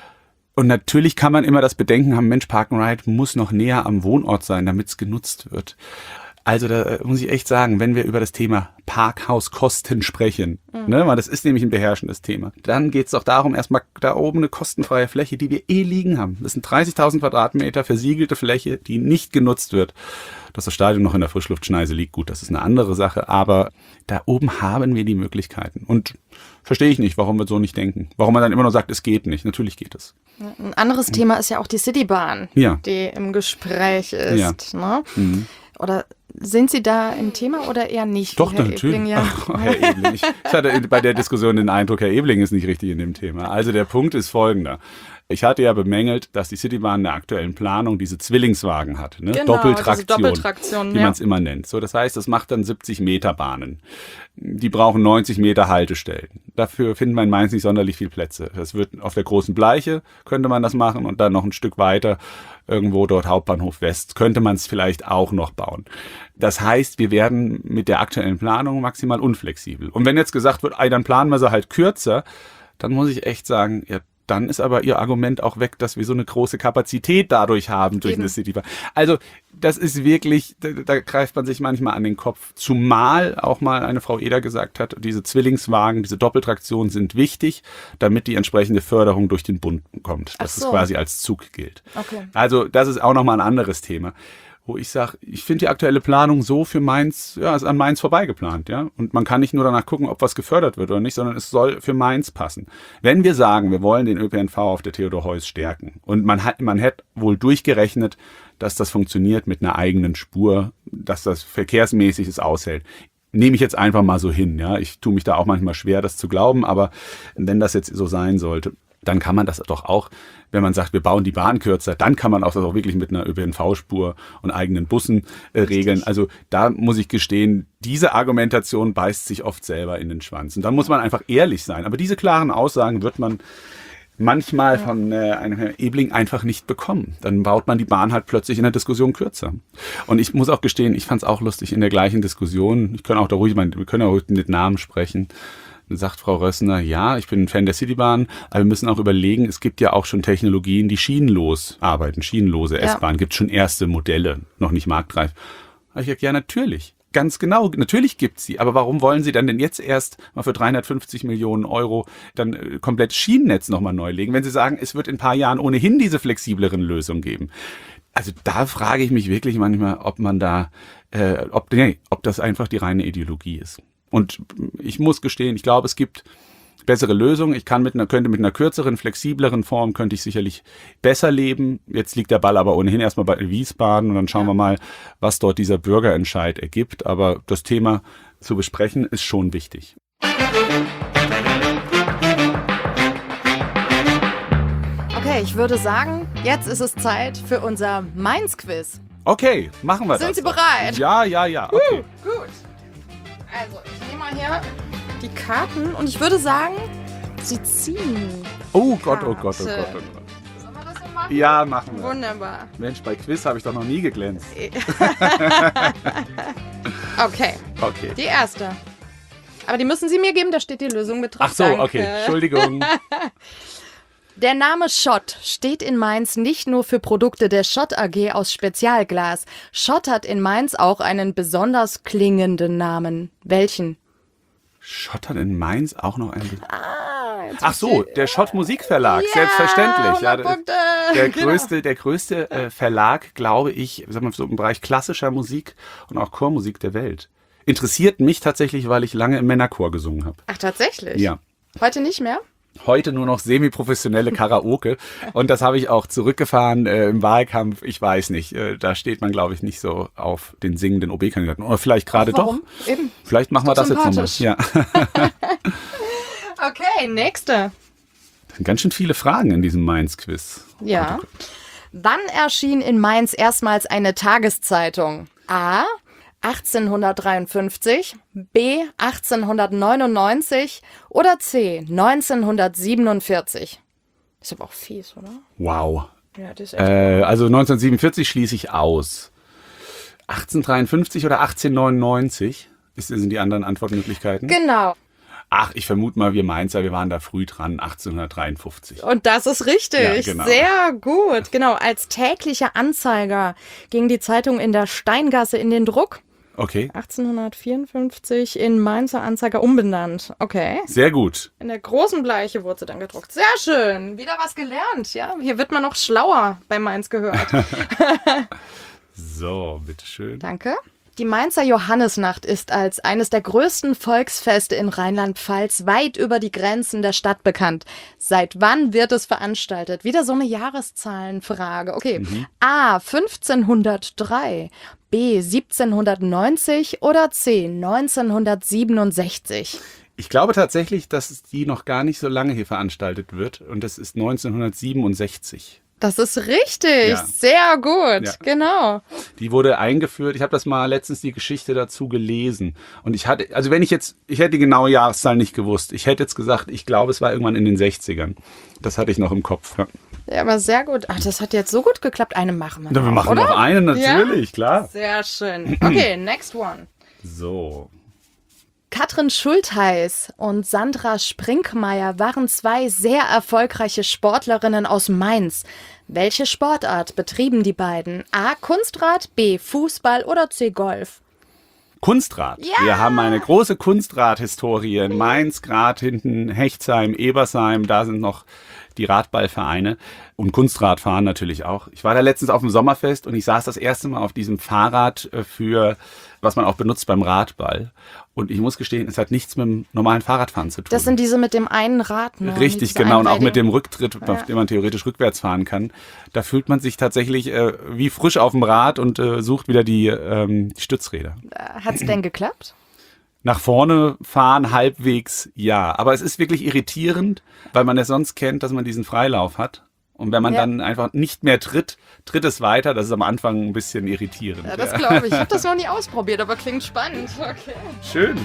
Und natürlich kann man immer das Bedenken haben, Mensch, Park and Ride muss noch näher am Wohnort sein, damit es genutzt wird. Also da muss ich echt sagen, wenn wir über das Thema Parkhauskosten sprechen, mhm. ne, weil das ist nämlich ein beherrschendes Thema, dann geht es doch darum, erstmal da oben eine kostenfreie Fläche, die wir eh liegen haben. Das sind dreißigtausend Quadratmeter versiegelte Fläche, die nicht genutzt wird. Dass das Stadion noch in der Frischluftschneise liegt, gut, das ist eine andere Sache, aber da oben haben wir die Möglichkeiten. Und verstehe ich nicht, warum wir so nicht denken. Warum man dann immer noch sagt, es geht nicht. Natürlich geht es. Ein anderes mhm. Thema ist ja auch die Citybahn, ja. die im Gespräch ist. Ja. Ne? Mhm. Oder sind Sie da im Thema oder eher nicht? Doch, Herr natürlich. Ebling, ja. Ach, Herr Ebling. Ich, ich hatte bei der Diskussion den Eindruck, Herr Ebling ist nicht richtig in dem Thema. Also der Punkt ist folgender. Ich hatte ja bemängelt, dass die Citybahn in der aktuellen Planung diese Zwillingswagen hat, ne? Genau, Doppeltraktion, diese Doppeltraktion, wie ja. man es immer nennt. So, das heißt, das macht dann siebzig Meter Bahnen. Die brauchen neunzig Meter Haltestellen. Dafür findet man in Mainz nicht sonderlich viel Plätze. Das wird auf der großen Bleiche könnte man das machen und dann noch ein Stück weiter irgendwo dort Hauptbahnhof West könnte man es vielleicht auch noch bauen. Das heißt, wir werden mit der aktuellen Planung maximal unflexibel. Und wenn jetzt gesagt wird, ey, dann planen wir sie halt kürzer, dann muss ich echt sagen, ja, dann ist aber Ihr Argument auch weg, dass wir so eine große Kapazität dadurch haben durch Eben. eine Citybahn. Also das ist wirklich, da, da greift man sich manchmal an den Kopf. Zumal auch mal eine Frau Eder gesagt hat, diese Zwillingswagen, diese Doppeltraktionen sind wichtig, damit die entsprechende Förderung durch den Bund kommt. Dass so. es quasi als Zug gilt. Okay. Also das ist auch nochmal ein anderes Thema. Wo ich sage, ich finde die aktuelle Planung so für Mainz, ja, ist an Mainz vorbeigeplant, ja. Und man kann nicht nur danach gucken, ob was gefördert wird oder nicht, sondern es soll für Mainz passen. Wenn wir sagen, wir wollen den Ö P N V auf der Theodor-Heuss stärken und man hat, man hätte wohl durchgerechnet, dass das funktioniert mit einer eigenen Spur, dass das verkehrsmäßig es aushält. Nehme ich jetzt einfach mal so hin, ja. Ich tue mich da auch manchmal schwer, das zu glauben, aber wenn das jetzt so sein sollte, dann kann man das doch auch, wenn man sagt, wir bauen die Bahn kürzer, dann kann man auch das auch wirklich mit einer Ö P N V-Spur und eigenen Bussen äh, regeln. Also da muss ich gestehen, diese Argumentation beißt sich oft selber in den Schwanz. Und da muss man einfach ehrlich sein. Aber diese klaren Aussagen wird man manchmal von äh, einem Herrn Ebling einfach nicht bekommen. Dann baut man die Bahn halt plötzlich in der Diskussion kürzer. Und ich muss auch gestehen, ich fand es auch lustig in der gleichen Diskussion. Ich kann auch da ruhig, mein, wir können auch ruhig mit Namen sprechen. Dann sagt Frau Rössner, ja, ich bin ein Fan der Citybahn, aber wir müssen auch überlegen, es gibt ja auch schon Technologien, die schienenlos arbeiten, schienenlose Ja. S-Bahn. Gibt schon erste Modelle, noch nicht marktreif. Da hab ich gesagt, ja, natürlich. Ganz genau, natürlich gibt's sie. Aber warum wollen Sie dann denn jetzt erst mal für dreihundertfünfzig Millionen Euro dann äh, komplett Schienennetz nochmal neu legen, wenn Sie sagen, es wird in ein paar Jahren ohnehin diese flexibleren Lösungen geben? Also da frage ich mich wirklich manchmal, ob man da, äh, ob, nee, ob das einfach die reine Ideologie ist. Und ich muss gestehen, ich glaube, es gibt bessere Lösungen. Ich kann mit einer, könnte mit einer kürzeren, flexibleren Form, könnte ich sicherlich besser leben. Jetzt liegt der Ball aber ohnehin erstmal bei Wiesbaden und dann schauen Ja. wir mal, was dort dieser Bürgerentscheid ergibt. Aber das Thema zu besprechen ist schon wichtig. Okay, ich würde sagen, jetzt ist es Zeit für unser Mainz-Quiz. Okay, machen wir das. Sind Sie bereit? Ja, ja, ja. Okay. Gut. Also, ich nehme mal hier die Karten und ich würde sagen, Sie ziehen. Oh Gott, oh Gott, oh Gott, oh Karte. Gott. Sollen wir das so machen? Ja, machen wir. Wunderbar. Mensch, bei Quiz habe ich doch noch nie geglänzt. Okay, Okay. die erste. Aber die müssen Sie mir geben, da steht die Lösung mit drauf. Ach so, Danke. okay. Entschuldigung. Der Name Schott steht in Mainz nicht nur für Produkte der Schott A G aus Spezialglas. Schott hat in Mainz auch einen besonders klingenden Namen. Welchen? Schott hat in Mainz auch noch einen... Ah, jetzt Ach so, der Schott Musikverlag, Ja, selbstverständlich. Ja, hundert Punkte. der Genau. größte, der größte äh, Verlag, glaube ich, sag mal, so im Bereich klassischer Musik und auch Chormusik der Welt. Interessiert mich tatsächlich, weil ich lange im Männerchor gesungen habe. Ach, tatsächlich? Ja. Heute nicht mehr? Heute nur noch semi-professionelle Karaoke. Und das habe ich auch zurückgefahren äh, im Wahlkampf. Ich weiß nicht. Äh, da steht man, glaube ich, nicht so auf den singenden O B-Kandidaten. Oder vielleicht gerade doch. Warum? Eben. Vielleicht machen wir Ist das doch jetzt nochmal. sympathisch. Ja. Okay, nächste. Das sind ganz schön viele Fragen in diesem Mainz-Quiz. Ja. Wann erschien in Mainz erstmals eine Tageszeitung? A. achtzehnhundertdreiundfünfzig, B. achtzehnhundertneunundneunzig oder C. neunzehnhundertsiebenundvierzig. Ist aber auch fies, oder? Wow. Ja, das ist echt. Äh, also neunzehnhundertsiebenundvierzig schließe ich aus. achtzehnhundertdreiundfünfzig oder achtzehnhundertneunundneunzig? Das sind die anderen Antwortmöglichkeiten. Genau. Ach, ich vermute mal, wir Mainzer, wir waren da früh dran, achtzehnhundertdreiundfünfzig. Und das ist richtig. Ja, genau. Sehr gut. Genau. Als täglicher Anzeiger ging die Zeitung in der Steingasse in den Druck. Okay. achtzehnhundertvierundfünfzig in Mainzer Anzeiger umbenannt. Okay. Sehr gut. In der großen Bleiche wurde sie dann gedruckt. Sehr schön. Wieder was gelernt. Ja, hier wird man noch schlauer bei Mainz gehört. So, bitteschön. Danke. Die Mainzer Johannisnacht ist als eines der größten Volksfeste in Rheinland-Pfalz weit über die Grenzen der Stadt bekannt. Seit wann wird es veranstaltet? Wieder so eine Jahreszahlenfrage. Okay. Mhm. A. fünfzehnhundertdrei, B. siebzehnhundertneunzig oder C. neunzehnhundertsiebenundsechzig? Ich glaube tatsächlich, dass die noch gar nicht so lange hier veranstaltet wird und das ist neunzehnhundertsiebenundsechzig. Das ist richtig, ja. Sehr gut, ja. Genau. Die wurde eingeführt, ich habe das mal letztens die Geschichte dazu gelesen und ich hatte, also wenn ich jetzt, ich hätte die genaue Jahreszahl nicht gewusst, ich hätte jetzt gesagt, ich glaube es war irgendwann in den sechzigern, das hatte ich noch im Kopf. Ja, ja aber sehr gut, ach, das hat jetzt so gut geklappt, eine machen wir noch, ja, wir machen oder? noch eine, natürlich, ja? Klar. Sehr schön, okay, next one. So. Katrin Schultheiß und Sandra Sprinkmeier waren zwei sehr erfolgreiche Sportlerinnen aus Mainz. Welche Sportart betrieben die beiden? A. Kunstrad, B. Fußball oder C. Golf? Kunstrad. Ja! Wir haben eine große Kunstrad-Historie in Mainz, Grad hinten, Hechtsheim, Ebersheim, da sind noch die Radballvereine und Kunstradfahren natürlich auch. Ich war da letztens auf dem Sommerfest und ich saß das erste Mal auf diesem Fahrrad für, was man auch benutzt beim Radball. Und ich muss gestehen, es hat nichts mit dem normalen Fahrradfahren zu tun. Das sind diese mit dem einen Rad, ne? Richtig, genau. Und auch mit dem Rücktritt, ja. Auf dem man theoretisch rückwärts fahren kann. Da fühlt man sich tatsächlich äh, wie frisch auf dem Rad und äh, sucht wieder die, ähm, die Stützräder. Hat's denn geklappt? Nach vorne fahren halbwegs, ja. Aber es ist wirklich irritierend, weil man es sonst kennt, dass man diesen Freilauf hat. Und wenn man ja. dann einfach nicht mehr tritt, tritt es weiter. Das ist am Anfang ein bisschen irritierend. Ja, das ja. glaube ich. Ich habe das noch nie ausprobiert, aber klingt spannend. Okay. Schön.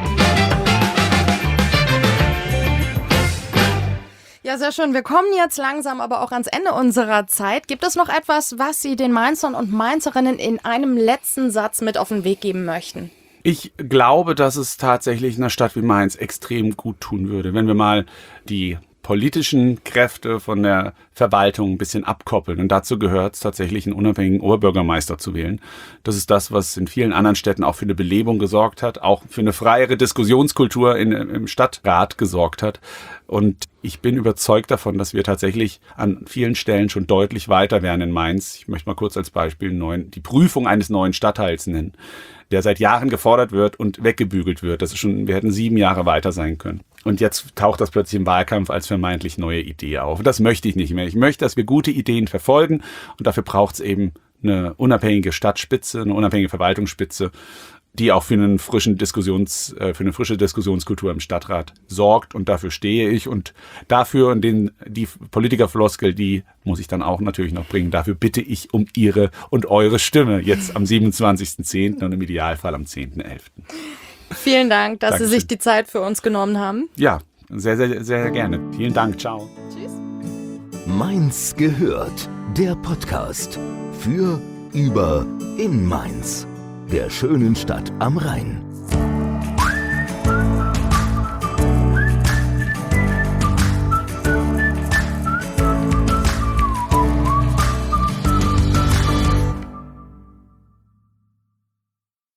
Ja, sehr schön. Wir kommen jetzt langsam aber auch ans Ende unserer Zeit. Gibt es noch etwas, was Sie den Mainzern und Mainzerinnen in einem letzten Satz mit auf den Weg geben möchten? Ich glaube, dass es tatsächlich einer Stadt wie Mainz extrem gut tun würde, wenn wir mal die politischen Kräfte von der Verwaltung ein bisschen abkoppeln. Und dazu gehört es tatsächlich, einen unabhängigen Oberbürgermeister zu wählen. Das ist das, was in vielen anderen Städten auch für eine Belebung gesorgt hat, auch für eine freiere Diskussionskultur in, im Stadtrat gesorgt hat. Und ich bin überzeugt davon, dass wir tatsächlich an vielen Stellen schon deutlich weiter wären in Mainz. Ich möchte mal kurz als Beispiel einen neuen, die Prüfung eines neuen Stadtteils nennen, der seit Jahren gefordert wird und weggebügelt wird. Das ist schon, wir hätten sieben Jahre weiter sein können. Und jetzt taucht das plötzlich im Wahlkampf als vermeintlich neue Idee auf. Das möchte ich nicht mehr. Ich möchte, dass wir gute Ideen verfolgen und dafür braucht es eben eine unabhängige Stadtspitze, eine unabhängige Verwaltungsspitze, die auch für einen frischen Diskussions, für eine frische Diskussionskultur im Stadtrat sorgt. Und dafür stehe ich. Und dafür, und den, die Politikerfloskel, die muss ich dann auch natürlich noch bringen. Dafür bitte ich um Ihre und eure Stimme jetzt am siebenundzwanzigsten zehnten und im Idealfall am zehnten elften Vielen Dank, dass Dankeschön. Sie sich die Zeit für uns genommen haben. Ja, sehr, sehr, sehr gerne. Vielen Dank. Ciao. Tschüss. Mainz gehört. Der Podcast für, über, in Mainz. Der schönen Stadt am Rhein.